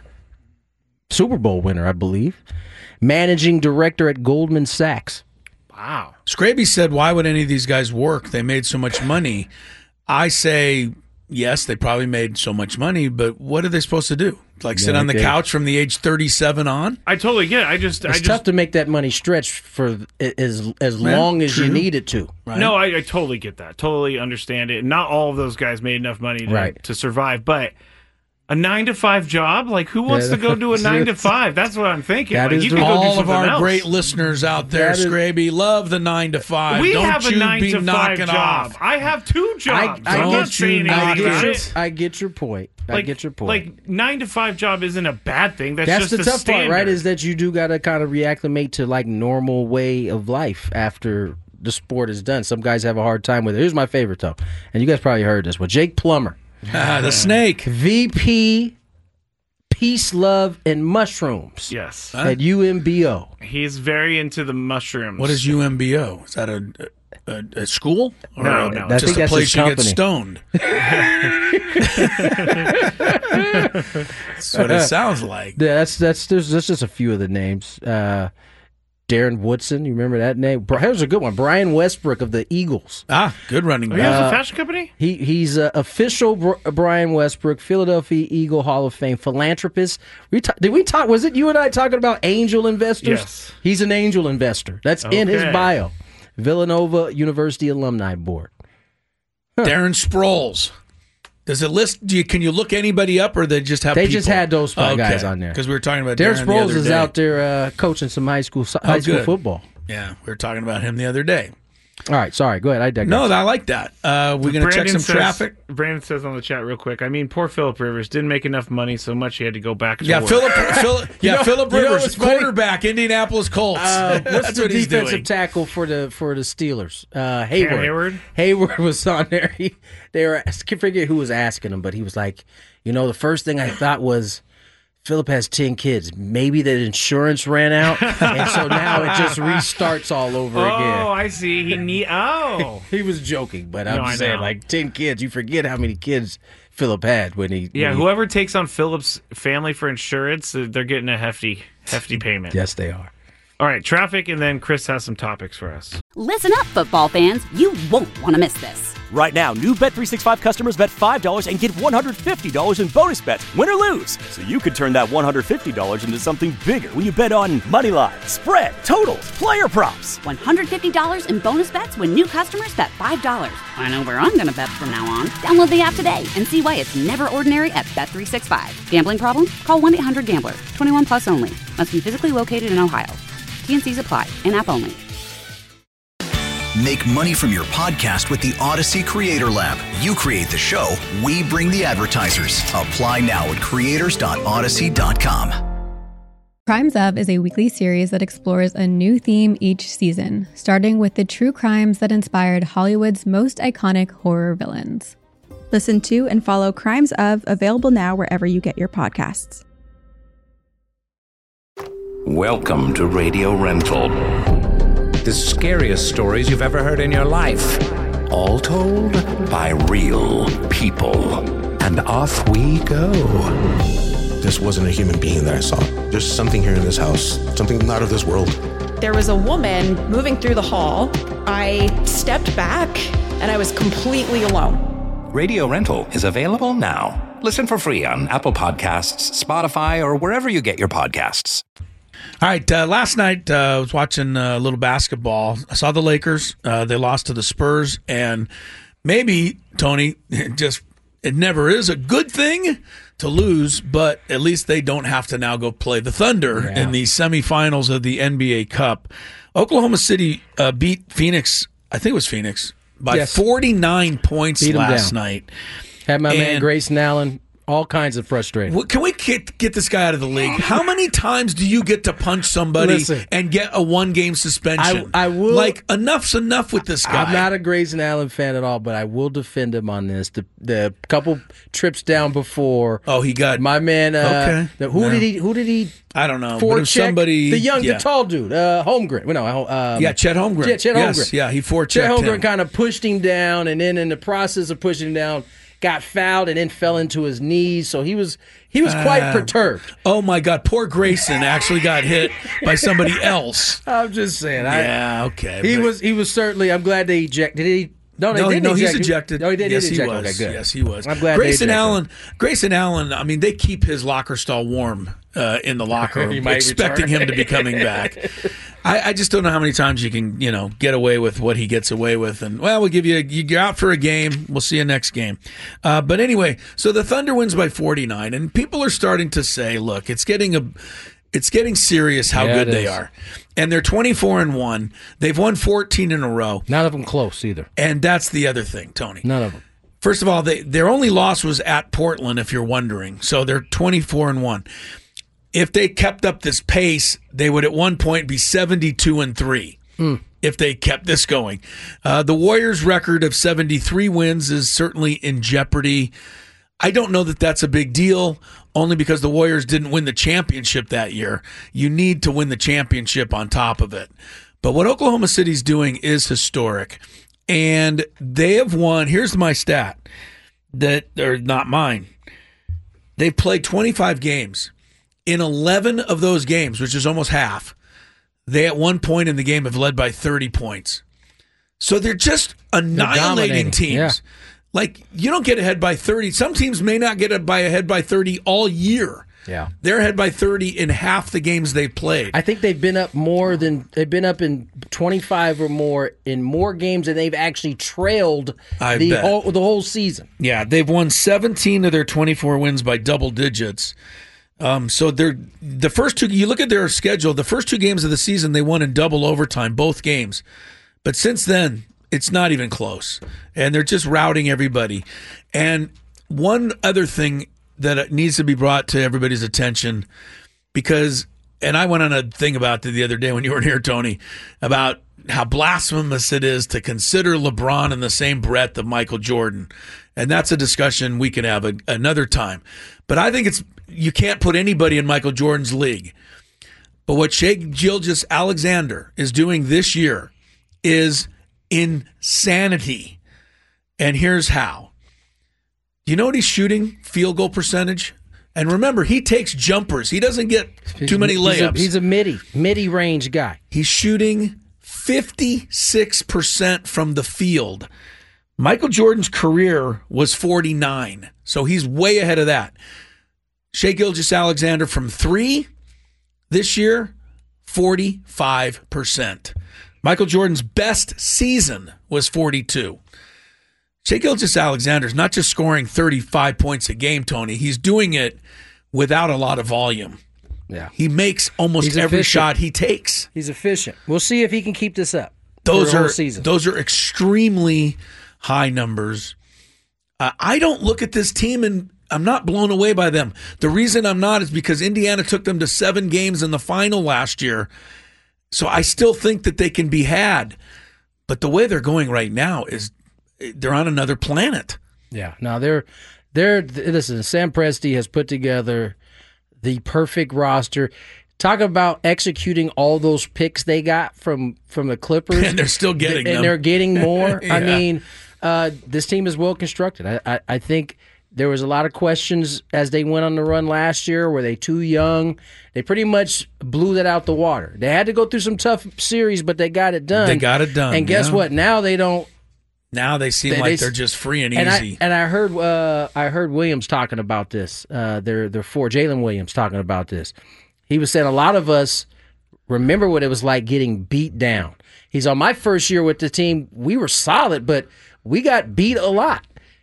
S7: Super Bowl winner, I believe. Managing director at Goldman Sachs.
S6: Wow.
S5: Scraby said, why would any of these guys work? They made so much money. I say, yes, they probably made so much money, but what are they supposed to do? Like sit
S7: Yeah,
S5: on the
S7: okay.
S5: couch from the age thirty-seven on?
S6: I totally get it. I just, I
S7: It's
S6: just,
S7: tough to make that money stretch for as as
S5: Yeah,
S7: long as you
S5: true.
S7: need it to.
S5: Right?
S6: no, I, I totally get that. Totally understand it. Not all of those guys made enough money to,
S7: Right.
S6: to survive, but a nine to five job, like who wants
S7: Yeah,
S6: to go do a
S7: that's-
S6: nine to five? That's what I'm thinking.
S7: That
S6: Like,
S7: is
S6: you
S7: the-
S6: could go do
S5: All of
S6: something
S5: our
S6: else.
S5: great listeners out there,
S7: That is-
S5: Scraby, love the nine to five.
S6: We
S5: Don't
S6: have a
S5: you
S6: nine
S5: be
S6: to five
S5: knocking
S6: job.
S5: off.
S6: I have two jobs.
S7: I
S6: I'm
S5: don't
S6: not
S5: you
S6: saying
S5: knock
S7: I
S6: anything
S5: it.
S6: about
S7: get,
S6: it.
S7: your, I get your point. I
S6: Like,
S7: get your point.
S6: Like nine to five job isn't a bad thing. That's,
S7: That's
S6: just
S7: the tough
S6: standard.
S7: part, right? Is that you do got to kind of reacclimate to like normal way of life after the sport is done. Some guys have a hard time with it. Here's my favorite though, and you guys probably heard this. Well, Jake Plummer,
S5: Ah, the snake.
S7: V P, Peace, Love, and Mushrooms
S6: Yes,
S5: Huh?
S7: at U M B O.
S6: he's very into the mushrooms.
S5: What is U M B O? Is that a a, a school? Or
S6: No,
S5: a-
S6: no.
S7: I
S5: just
S7: think
S5: a
S7: that's
S5: place
S7: his
S5: you get
S7: company.
S5: stoned. That's what it sounds like.
S7: Yeah, that's that's there's that's just a few of the names. Uh, Darren Woodson, you remember that name? Bri- Here's a good one. Brian Westbrook of the Eagles.
S5: Ah, good running
S6: Oh, he
S5: back.
S6: has
S7: Uh,
S6: a fashion company?
S7: He he's uh, official Br- Brian Westbrook, Philadelphia Eagle Hall of Fame philanthropist. We ta- did we talk? Was it you and I talking about angel investors?
S6: Yes.
S7: He's an angel investor. That's in his
S6: Okay.
S7: bio. Villanova University Alumni Board.
S5: Darren Sproles. Does it list? Do you can you look anybody up, or they just have?
S7: They just
S5: people?
S7: had those five guys on there.
S5: Because we were talking about
S7: Darren
S5: Darren, the
S7: Sproles
S5: other
S7: is
S5: day.
S7: out there uh, coaching some high school high
S5: Oh,
S7: school
S5: good.
S7: football.
S5: Yeah, we were talking about him the other day.
S7: All right, sorry. Go ahead. I digress.
S5: No, I like that. Uh, we're going to check
S6: Brandon
S5: some
S6: says-
S5: traffic.
S6: Brandon says on the chat real quick. I mean, poor Philip Rivers didn't make enough money so much he had to go back to
S5: Yeah,
S6: work.
S5: Philip. Philip yeah,
S7: know-
S5: Philip
S7: you know
S5: Rivers,
S7: what's funny?
S5: quarterback, Indianapolis Colts.
S7: Uh, what's
S5: That's
S7: the
S5: what he's
S7: defensive
S5: doing.
S7: tackle for the for the Steelers? Uh, Hayward.
S6: Cam Hayward?
S7: Hayward was on there. He, they were I can't forget who was asking him, but he was like, you know, the first thing I thought was, Philip has ten kids. Maybe the insurance ran out, and so now it just restarts all over
S6: Oh,
S7: again.
S6: I see. He need. Oh,
S7: He was joking, but I'm
S6: No, I
S7: just saying,
S6: know.
S7: like ten kids. You forget how many kids Philip had when he.
S6: yeah.
S7: when he-
S6: Whoever takes on Philip's family for insurance, uh, they're getting a hefty, hefty payment.
S7: Yes, they are.
S6: All right, traffic, and then Chris has some topics for us.
S1: Listen up, football fans. You won't want to miss this.
S2: Right now, new Bet three sixty-five customers bet five dollars and get one hundred fifty dollars in bonus bets, win or lose. So you could turn that one hundred fifty dollars into something bigger when you bet on money line, spread, totals, player props.
S1: one hundred fifty dollars in bonus bets when new customers bet five dollars. I know where I'm going to bet from now on. Download the app today and see why it's never ordinary at Bet three sixty-five. Gambling problem? Call one eight hundred gambler. twenty-one plus only. Must be physically located in Ohio. T N Cs apply. In-app only.
S3: Make money from your podcast with the Odyssey Creator Lab. You create the show, we bring the advertisers. Apply now at creators dot odyssey dot com.
S8: Crimes Of is a weekly series that explores a new theme each season, starting with the true crimes that inspired Hollywood's most iconic horror villains.
S4: Listen to and follow Crimes Of, available now wherever you get your podcasts.
S9: Welcome to Radio Rental. The scariest stories you've ever heard in your life. All told by real people. And off we go.
S10: This wasn't a human being that I saw. There's something here in this house, something not of this world.
S11: There was a woman moving through the hall. I stepped back and I was completely alone.
S9: Radio Rental is available now. Listen for free on Apple Podcasts, Spotify, or wherever you get your podcasts.
S5: All right, uh, last night uh, I was watching uh, a little basketball. I saw the Lakers. Uh, they lost to the Spurs, and maybe, Tony, just it never is a good thing to lose, but at least they don't have to now go play the Thunder
S7: Yeah.
S5: in the semifinals of the N B A Cup. Oklahoma City uh, beat Phoenix, I think it was Phoenix, by
S7: Yes.
S5: forty-nine points
S7: Beat 'em
S5: last
S7: down.
S5: night.
S7: Had my man
S5: And-
S7: Grayson Allen, all kinds of frustrated.
S5: Well, can we get, get this guy out of the league? How many times do you get to punch somebody
S7: Listen.
S5: and get a one-game suspension?
S7: I- I will-
S5: Like, enough's enough with this guy.
S7: I'm not a Grayson Allen fan at all, but I will defend him on this. The the couple trips down before.
S5: Oh, he got
S7: my man. Uh,
S5: Okay.
S7: the- who
S5: No.
S7: did he? Who did he?
S5: I don't know. But it
S7: Four
S5: was somebody.
S7: the young,
S5: yeah.
S7: the tall dude, uh, Holmgren. Well, no, um,
S5: Yeah, Chet Holmgren.
S7: Chet, Chet
S5: Yes,
S7: Holmgren.
S5: yeah, he
S7: Chet
S5: forechecked
S7: Holmgren
S5: him.
S7: kind of pushed him down, and then in the process of pushing him down, got fouled and then fell into his knees. So he was he was quite
S5: Uh,
S7: perturbed.
S5: Oh my God! Poor Grayson actually got hit by somebody else.
S7: I'm just saying. I,
S5: Yeah, okay.
S7: he
S5: but-
S7: was he was certainly. I'm glad they ejected. Did he? No, they
S5: No,
S7: didn't
S5: no, he's
S7: eject him.
S5: ejected.
S7: No, he did.
S5: Yes,
S7: he,
S5: he
S7: eject.
S5: was.
S7: Okay, good.
S5: Yes, he was.
S7: I'm glad
S5: Grayson
S7: they ejected
S5: Allen.
S7: him.
S5: Grayson Allen. I mean, they keep his locker stall warm uh, in the locker
S7: He
S5: room,
S7: might
S5: expecting
S7: return.
S5: him to be coming back. I, I just don't know how many times you can, you know, get away with what he gets away with. And well, we'll give you. A, you're out for a game. We'll see you next game. Uh, but anyway, so the Thunder wins by forty-nine, and people are starting to say, look, it's getting a. It's getting serious how
S7: Yeah,
S5: good
S7: it
S5: they
S7: is.
S5: are. And they're twenty-four and one. They've won fourteen in a row.
S7: None of them close either.
S5: And that's the other thing, Tony.
S7: None of them.
S5: First of all, they, their only loss was at Portland, if you're wondering. So they're twenty-four and one. If they kept up this pace, they would at one point be seventy-two and three.
S7: Mm.
S5: If they kept this going. Uh, the Warriors' record of seventy-three wins is certainly in jeopardy. I don't know that that's a big deal, only because the Warriors didn't win the championship that year. You need to win the championship on top of it. But what Oklahoma City's doing is historic. And they have won, here's my stat, that are not mine. They've played twenty-five games. In eleven of those games, which is almost half, they at one point in the game have led by thirty points. So they're just annihilating teams.
S7: Yeah.
S5: Like, you don't get ahead by thirty. Some teams may not get by ahead by thirty all year.
S7: Yeah.
S5: They're ahead by thirty in half the games they've played.
S7: I think they've been up more than they've been up in twenty-five or more in more games than they've actually trailed
S5: I
S7: the
S5: bet.
S7: whole the whole season.
S5: Yeah, they've won seventeen of their twenty-four wins by double digits. Um, so they're the first two. You look at their schedule. The first two games of the season they won in double overtime, both games. But since then, it's not even close, and they're just routing everybody. And one other thing that needs to be brought to everybody's attention, because, and I went on a thing about it the other day when you weren't here, Tony, about how blasphemous it is to consider LeBron in the same breath of Michael Jordan. And that's a discussion we can have a, another time. But I think it's you can't put anybody in Michael Jordan's league. But what Shai Gilgeous-Alexander is doing this year is insanity. And here's how. You know what he's shooting? Field goal percentage? And remember, he takes jumpers. He doesn't get too many layups.
S7: He's a, he's a midi, midi range guy.
S5: He's shooting fifty-six percent from the field. Michael Jordan's career was forty-nine, so he's way ahead of that. Shai Gilgeous-Alexander from three this year, forty-five percent. Michael Jordan's best season was forty-two. Shai Gilgeous-Alexander is not just scoring thirty-five points a game, Tony. He's doing it without a lot of volume.
S7: Yeah,
S5: he makes almost
S7: He's
S5: every
S7: efficient.
S5: shot he takes.
S7: He's efficient. We'll see if he can keep this up.
S5: Those
S7: for the
S5: are
S7: whole season.
S5: those are extremely high numbers. Uh, I don't look at this team and I'm not blown away by them. The reason I'm not is because Indiana took them to seven games in the final last year. So I still think that they can be had. But the way they're going right now is they're on another planet.
S7: Yeah. Now they're they're listen, Sam Presti has put together the perfect roster. Talk about executing all those picks they got from from the Clippers.
S5: And they're still getting
S7: and
S5: them.
S7: they're getting more.
S5: Yeah.
S7: I mean, uh, this team is well constructed. I, I, I think there was a lot of questions as they went on the run last year. Were they too young? They pretty much blew that out the water. They had to go through some tough series, but they got it done.
S5: They got it done.
S7: And guess
S5: yeah.
S7: what? Now they don't.
S5: Now they seem
S7: They-
S5: like
S7: they-
S5: they're just free and
S7: And
S5: easy.
S7: I, and I heard uh, I heard Williams talking about this. Uh, their their four Jalen Williams talking about this. He was saying a lot of us remember what it was like getting beat down. He's on my first year with the team. We were solid, but we got beat a lot,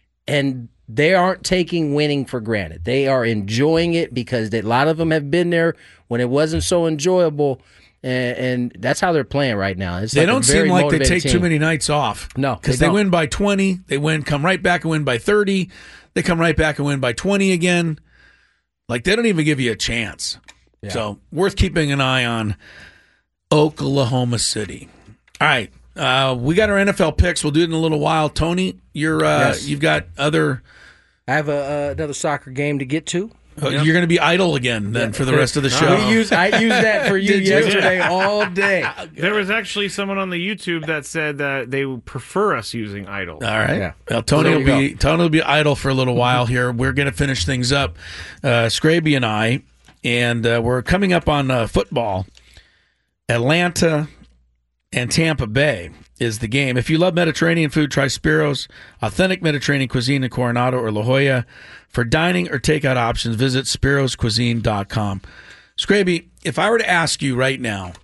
S7: and they aren't taking winning for granted. They are enjoying it because they, a lot of them have been there when it wasn't so enjoyable. And, and that's how they're playing right now. It's
S5: they
S7: like a
S5: don't
S7: very
S5: seem like they
S7: motivated
S5: take
S7: team.
S5: too many nights off.
S7: No,
S5: because
S7: they
S5: they,
S7: don't.
S5: win by twenty. They win, come right back and win by thirty. They come right back and win by twenty again. Like, they don't even give you a chance.
S7: Yeah.
S5: So, worth keeping an eye on. Oklahoma City. All right. Uh, we got our N F L picks. We'll do it in a little while. Tony, you're uh,
S7: Yes.
S5: you've got other.
S7: I have a, uh, another soccer game to get to.
S5: Uh, You're going to be idle again then for the rest of the show.
S7: We use, I used that for you
S5: Did you?
S7: yesterday all day.
S6: There was actually someone on the YouTube that said that they would prefer us using Idle.
S5: All right.
S7: Yeah.
S5: Well, Tony
S7: There
S5: will
S7: you
S5: be Tony will be idle for a little while here. We're going to finish things up, uh, Scraby and I, and uh, we're coming up on uh, football. Atlanta and Tampa Bay is the game. If you love Mediterranean food, try Spiro's authentic Mediterranean cuisine in Coronado or La Jolla. For dining or takeout options, visit spiros cuisine dot com. Scraby, if I were to ask you right now,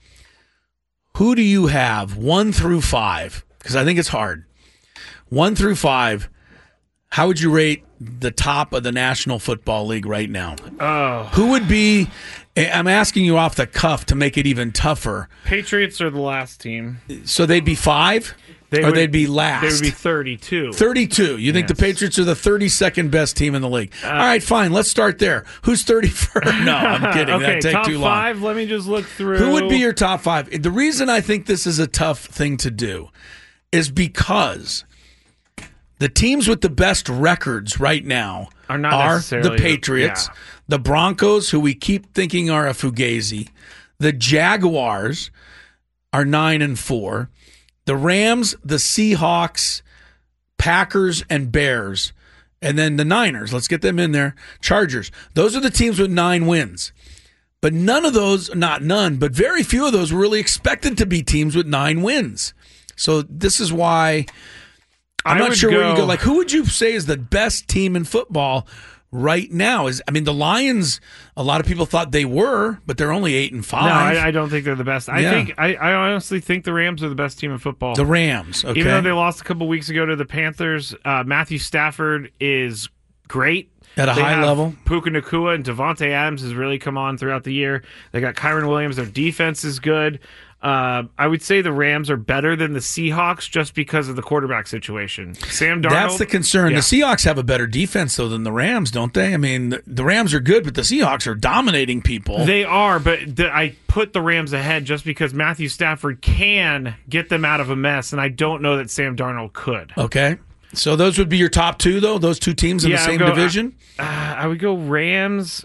S5: who do you have one through five? Because I think it's hard. One through five, how would you rate the top of the National Football League right now?
S6: Oh.
S5: Who would be, I'm asking you off the cuff to make it even tougher.
S6: Patriots are the last team.
S5: So they'd be five?
S6: They
S5: or
S6: would-
S5: they'd be last?
S6: They would be thirty-two.
S5: thirty-two. You think the Patriots are the thirty-second best team in the league?
S6: Uh,
S5: All right, fine. Let's start there. Who's thirty-first? No, I'm kidding.
S6: Okay,
S5: That'd take
S6: top
S5: too long.
S6: five. Let me just look through.
S5: Who would be your top five? The reason I think this is a tough thing to do is because the teams with the best records right now
S6: Are not
S5: are
S6: necessarily
S5: the
S6: the-
S5: Patriots,
S6: yeah.
S5: the Broncos, who we keep thinking are a fugazi, the Jaguars, are nine and four. The Rams, the Seahawks, Packers, and Bears, and then the Niners. Let's get them in there. Chargers. Those are the teams with nine wins. But none of those, not none, but very few of those were really expected to be teams with nine wins. So this is why I'm
S6: I
S5: not
S6: would
S5: sure where
S6: go-
S5: you go. Like, who would you say is the best team in football right now? Is I mean, the Lions, a lot of people thought they were, but they're only eight and five.
S6: No, I, I don't think they're the best. I
S5: Yeah.
S6: think I, I honestly think the Rams are the best team in football.
S5: The Rams, okay.
S6: Even though they lost a couple weeks ago to the Panthers, uh, Matthew Stafford is great.
S5: At a
S6: They
S5: high
S6: have
S5: level.
S6: Puka Nacua and Devontae Adams has really come on throughout the year. They got Kyron Williams. Their defense is good. Uh, I would say the Rams are better than the Seahawks just because of the quarterback situation. Sam Darnold.
S5: That's the concern.
S6: Yeah.
S5: The Seahawks have a better defense, though, than the Rams, don't they? I mean, the, the Rams are good, but the Seahawks are dominating people.
S6: They are, but the, I put the Rams ahead just because Matthew Stafford can get them out of a mess, and I don't know that Sam Darnold could.
S5: Okay. So those would be your top two, though? Those two teams in
S6: Yeah,
S5: the
S6: I'd
S5: same
S6: go-
S5: division?
S6: Uh, I would go Rams,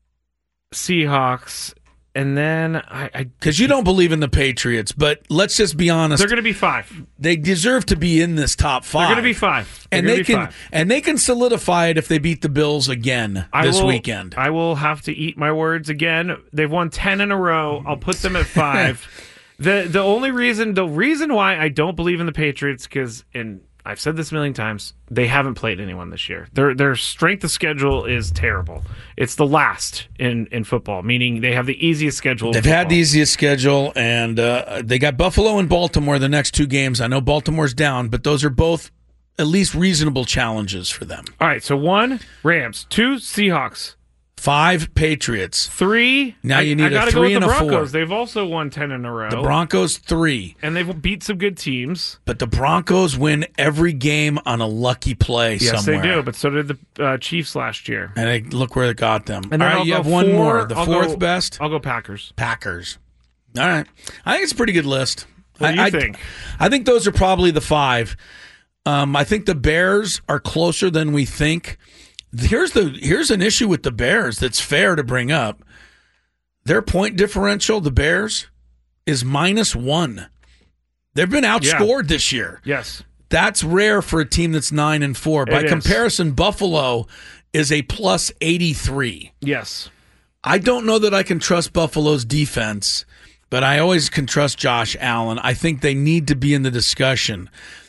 S6: Seahawks, and then I. I
S5: Because you don't believe in the Patriots, but let's just be honest.
S6: They're going to be five.
S5: They deserve to be in this top five.
S6: They're going to be five. They're
S5: And
S6: gonna
S5: they
S6: be
S5: can
S6: five.
S5: and they can solidify it if they beat the Bills again
S6: I
S5: this
S6: will-
S5: weekend.
S6: I will have to eat my words again. They've won ten in a row. I'll put them at five. the The only reason, the reason why I don't believe in the Patriots, because and I've said this a million times, they haven't played anyone this year. Their their strength of schedule is terrible. It's the last in, in football, meaning they have the easiest schedule. in
S5: They've had the
S6: football.
S5: easiest schedule, and uh, they got Buffalo and Baltimore the next two games. I know Baltimore's down, but those are both at least reasonable challenges for them.
S6: All right, so one, Rams. Two, Seahawks.
S5: Five, Patriots.
S6: Three.
S5: Now
S6: I-
S5: you
S6: I
S5: need a
S6: gotta go
S5: three
S6: with
S5: and
S6: the
S5: a four.
S6: Broncos. They've also won ten in a row.
S5: The Broncos, three.
S6: And they've beat some good teams.
S5: But the Broncos win every game on a lucky play
S6: Yes,
S5: somewhere.
S6: they do. But so did the uh, Chiefs last year.
S5: And they, look where it got them.
S6: And then
S5: All right,
S6: I'll
S5: you
S6: go
S5: have one
S6: four.
S5: more. The
S6: I'll
S5: fourth
S6: go-
S5: best?
S6: I'll go Packers.
S5: Packers. All right. I think it's a pretty good list.
S6: What do you
S5: I, I-
S6: think?
S5: I think those are probably the five. Um, I think the Bears are closer than we think. Here's the here's an issue with the Bears that's fair to bring up. Their point differential, the Bears, is minus one. They've been outscored this year.
S6: Yes.
S5: That's rare for a team that's nine and four. By
S6: It is.
S5: comparison, Buffalo is a plus eighty-three.
S6: Yes.
S5: I don't know that I can trust Buffalo's defense, but I always can trust Josh Allen. I think they need to be in the discussion.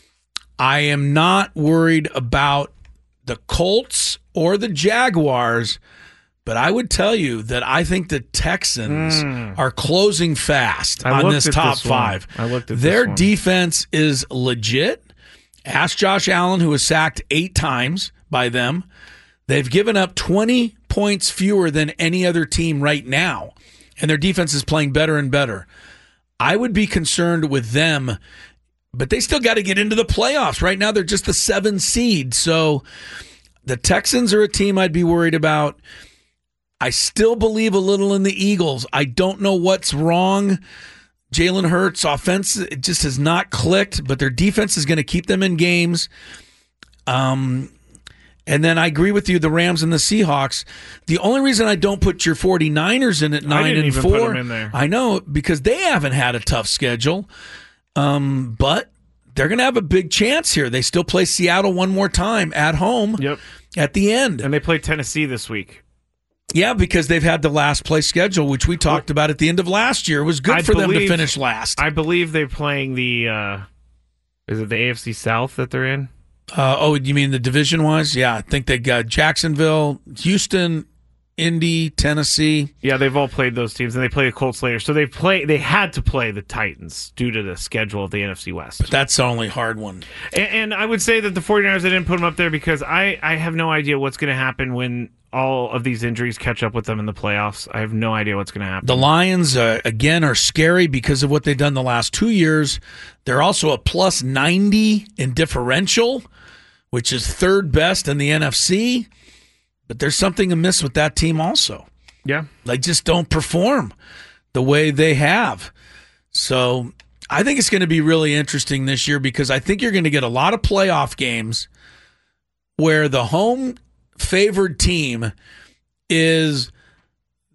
S5: I am not worried about the Colts or the Jaguars, but I would tell you that I think the Texans
S6: Mm.
S5: are closing fast
S6: I
S5: on
S6: looked
S5: this
S6: at
S5: top
S6: this one.
S5: five.
S6: I looked at
S5: Their
S6: this one.
S5: defense is legit. Ask Josh Allen, who was sacked eight times by them. They've given up twenty points fewer than any other team right now, and their defense is playing better and better. I would be concerned with them, but they still got to get into the playoffs. Right now, they're just the seven seed. So the Texans are a team I'd be worried about. I still believe a little in the Eagles. I don't know what's wrong. Jalen Hurts' offense, it just has not clicked, but their defense is going to keep them in games. Um, and then I agree with you, the Rams and the Seahawks. The only reason I don't put your 49ers in at nine
S6: didn't
S5: and
S6: even
S5: four,
S6: put them in there.
S5: I know, because they haven't had a tough schedule. Um, but they're going to have a big chance here. They still play Seattle one more time at home.
S6: Yep.
S5: At the end.
S6: And they play Tennessee this week.
S5: Yeah, because they've had the last place schedule, which we talked about at the end of last year. It was good
S6: I
S5: for them to
S6: believe-
S5: finish last.
S6: I believe they're playing the, uh, is it the A F C South that they're in?
S5: Uh, oh, you mean the division-wise? Yeah, I think they got Jacksonville, Houston, Indy, Tennessee.
S6: Yeah, they've all played those teams, and they play the Colts later. So they play. They had to play the Titans due to the schedule of the N F C West.
S5: But that's the only hard one.
S6: And, and I would say that the 49ers, I didn't put them up there because I, I have no idea what's going to happen when all of these injuries catch up with them in the playoffs. I have no idea what's going to happen.
S5: The Lions, uh, again, are scary because of what they've done the last two years. They're also a plus ninety in differential, which is third best in the N F C. But there's something amiss with that team also.
S6: Yeah.
S5: They just don't perform the way they have. So I think it's going to be really interesting this year because I think you're going to get a lot of playoff games where the home favored team is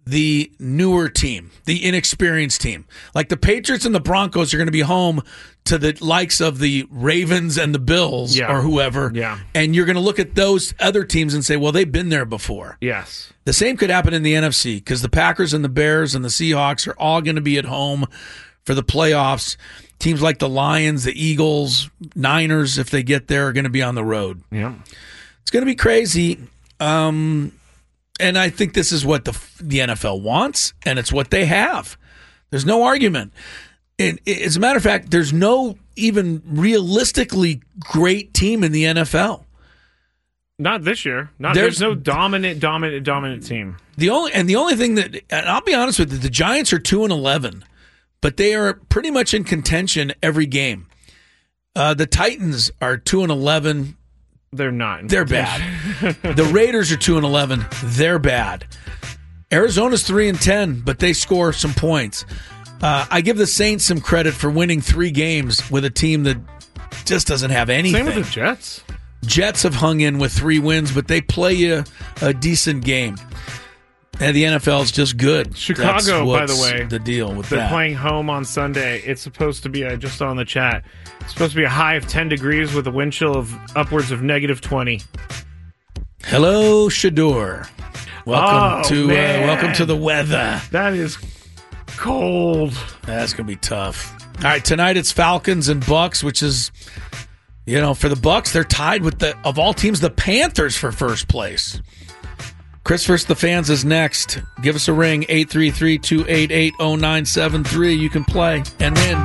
S5: the newer team, the inexperienced team. Like the Patriots and the Broncos are going to be home to the likes of the Ravens and the Bills
S6: Yeah.
S5: or whoever.
S6: Yeah.
S5: And you're going to look at those other teams and say, well, they've been there before.
S6: Yes.
S5: The same could happen in the N F C because the Packers and the Bears and the Seahawks are all going to be at home for the playoffs. Teams like the Lions, the Eagles, Niners, if they get there, are going to be on the road.
S6: Yeah.
S5: It's going to be crazy. Um, and I think this is what the the N F L wants, and it's what they have. There's no argument. And as a matter of fact, there's no even realistically great team in the N F L.
S6: Not this year. Not
S5: There's-
S6: there's, no dominant, dominant, dominant team.
S5: The only and the only thing that, and I'll be honest with you, the Giants are two and eleven, but they are pretty much in contention every game. Uh, the Titans are two and eleven.
S6: They're not. in
S5: They're
S6: contention.
S5: bad. The Raiders are two and eleven. They're bad. Arizona's three and ten, but they score some points. Uh, I give the Saints some credit for winning three games with a team that just doesn't have anything.
S6: Same with the Jets.
S5: Jets have hung in with three wins, but they play you a decent game. And the N F L is just good.
S6: Chicago,
S5: That's
S6: by
S5: what's
S6: the way,
S5: the deal with
S6: they're
S5: that.
S6: playing home on Sunday. It's supposed to be, I just saw in the chat, it's supposed to be a high of ten degrees with a wind chill of upwards of negative twenty.
S5: Hello, Shador. Welcome
S6: Oh,
S5: to uh,
S6: man.
S5: welcome to the weather.
S6: That is cold.
S5: That's gonna be tough. All right, tonight it's Falcons and Bucks, which is, you know, for the Bucks, they're tied with the of all teams, the Panthers for first place. Chris versus the Fans is next. Give us a ring, eight three three, two eight eight, zero nine seven three. You can play and win.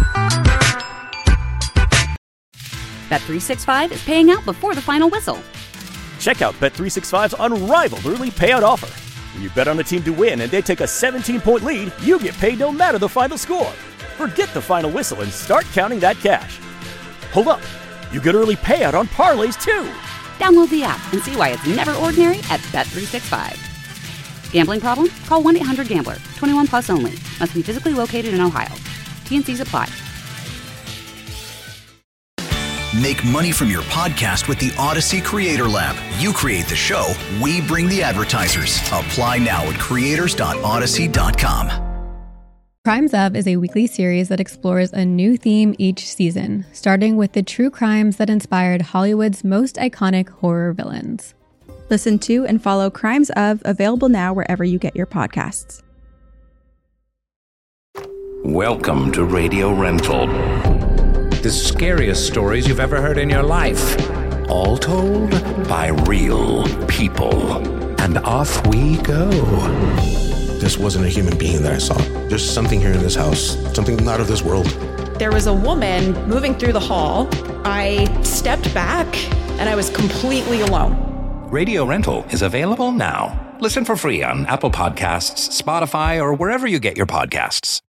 S1: Bet three sixty-five is paying out before the final whistle.
S2: Check out Bet three sixty-five's unrivaled early payout offer. When you bet on a team to win and they take a seventeen-point lead, you get paid no matter the final score. Forget the final whistle and start counting that cash. Hold up. You get early payout on parlays too.
S1: Download the app and see why it's never ordinary at Bet three sixty-five. Gambling problem? Call one eight hundred gambler. twenty-one plus only. Must be physically located in Ohio. T N Cs apply.
S3: Make money from your podcast with the Odyssey Creator Lab. You create the show, we bring the advertisers. Apply now at creators dot odyssey dot com.
S8: Crimes Of is a weekly series that explores a new theme each season, starting with the true crimes that inspired Hollywood's most iconic horror villains.
S4: Listen to and follow Crimes Of, available now wherever you get your podcasts.
S9: Welcome to Radio Rental. The scariest stories you've ever heard in your life. All told by real people. And off we go.
S10: This wasn't a human being that I saw. There's something here in this house, something not of this world.
S11: There was a woman moving through the hall. I stepped back and I was completely alone.
S9: Radio Rental is available now. Listen for free on Apple Podcasts, Spotify, or wherever you get your podcasts.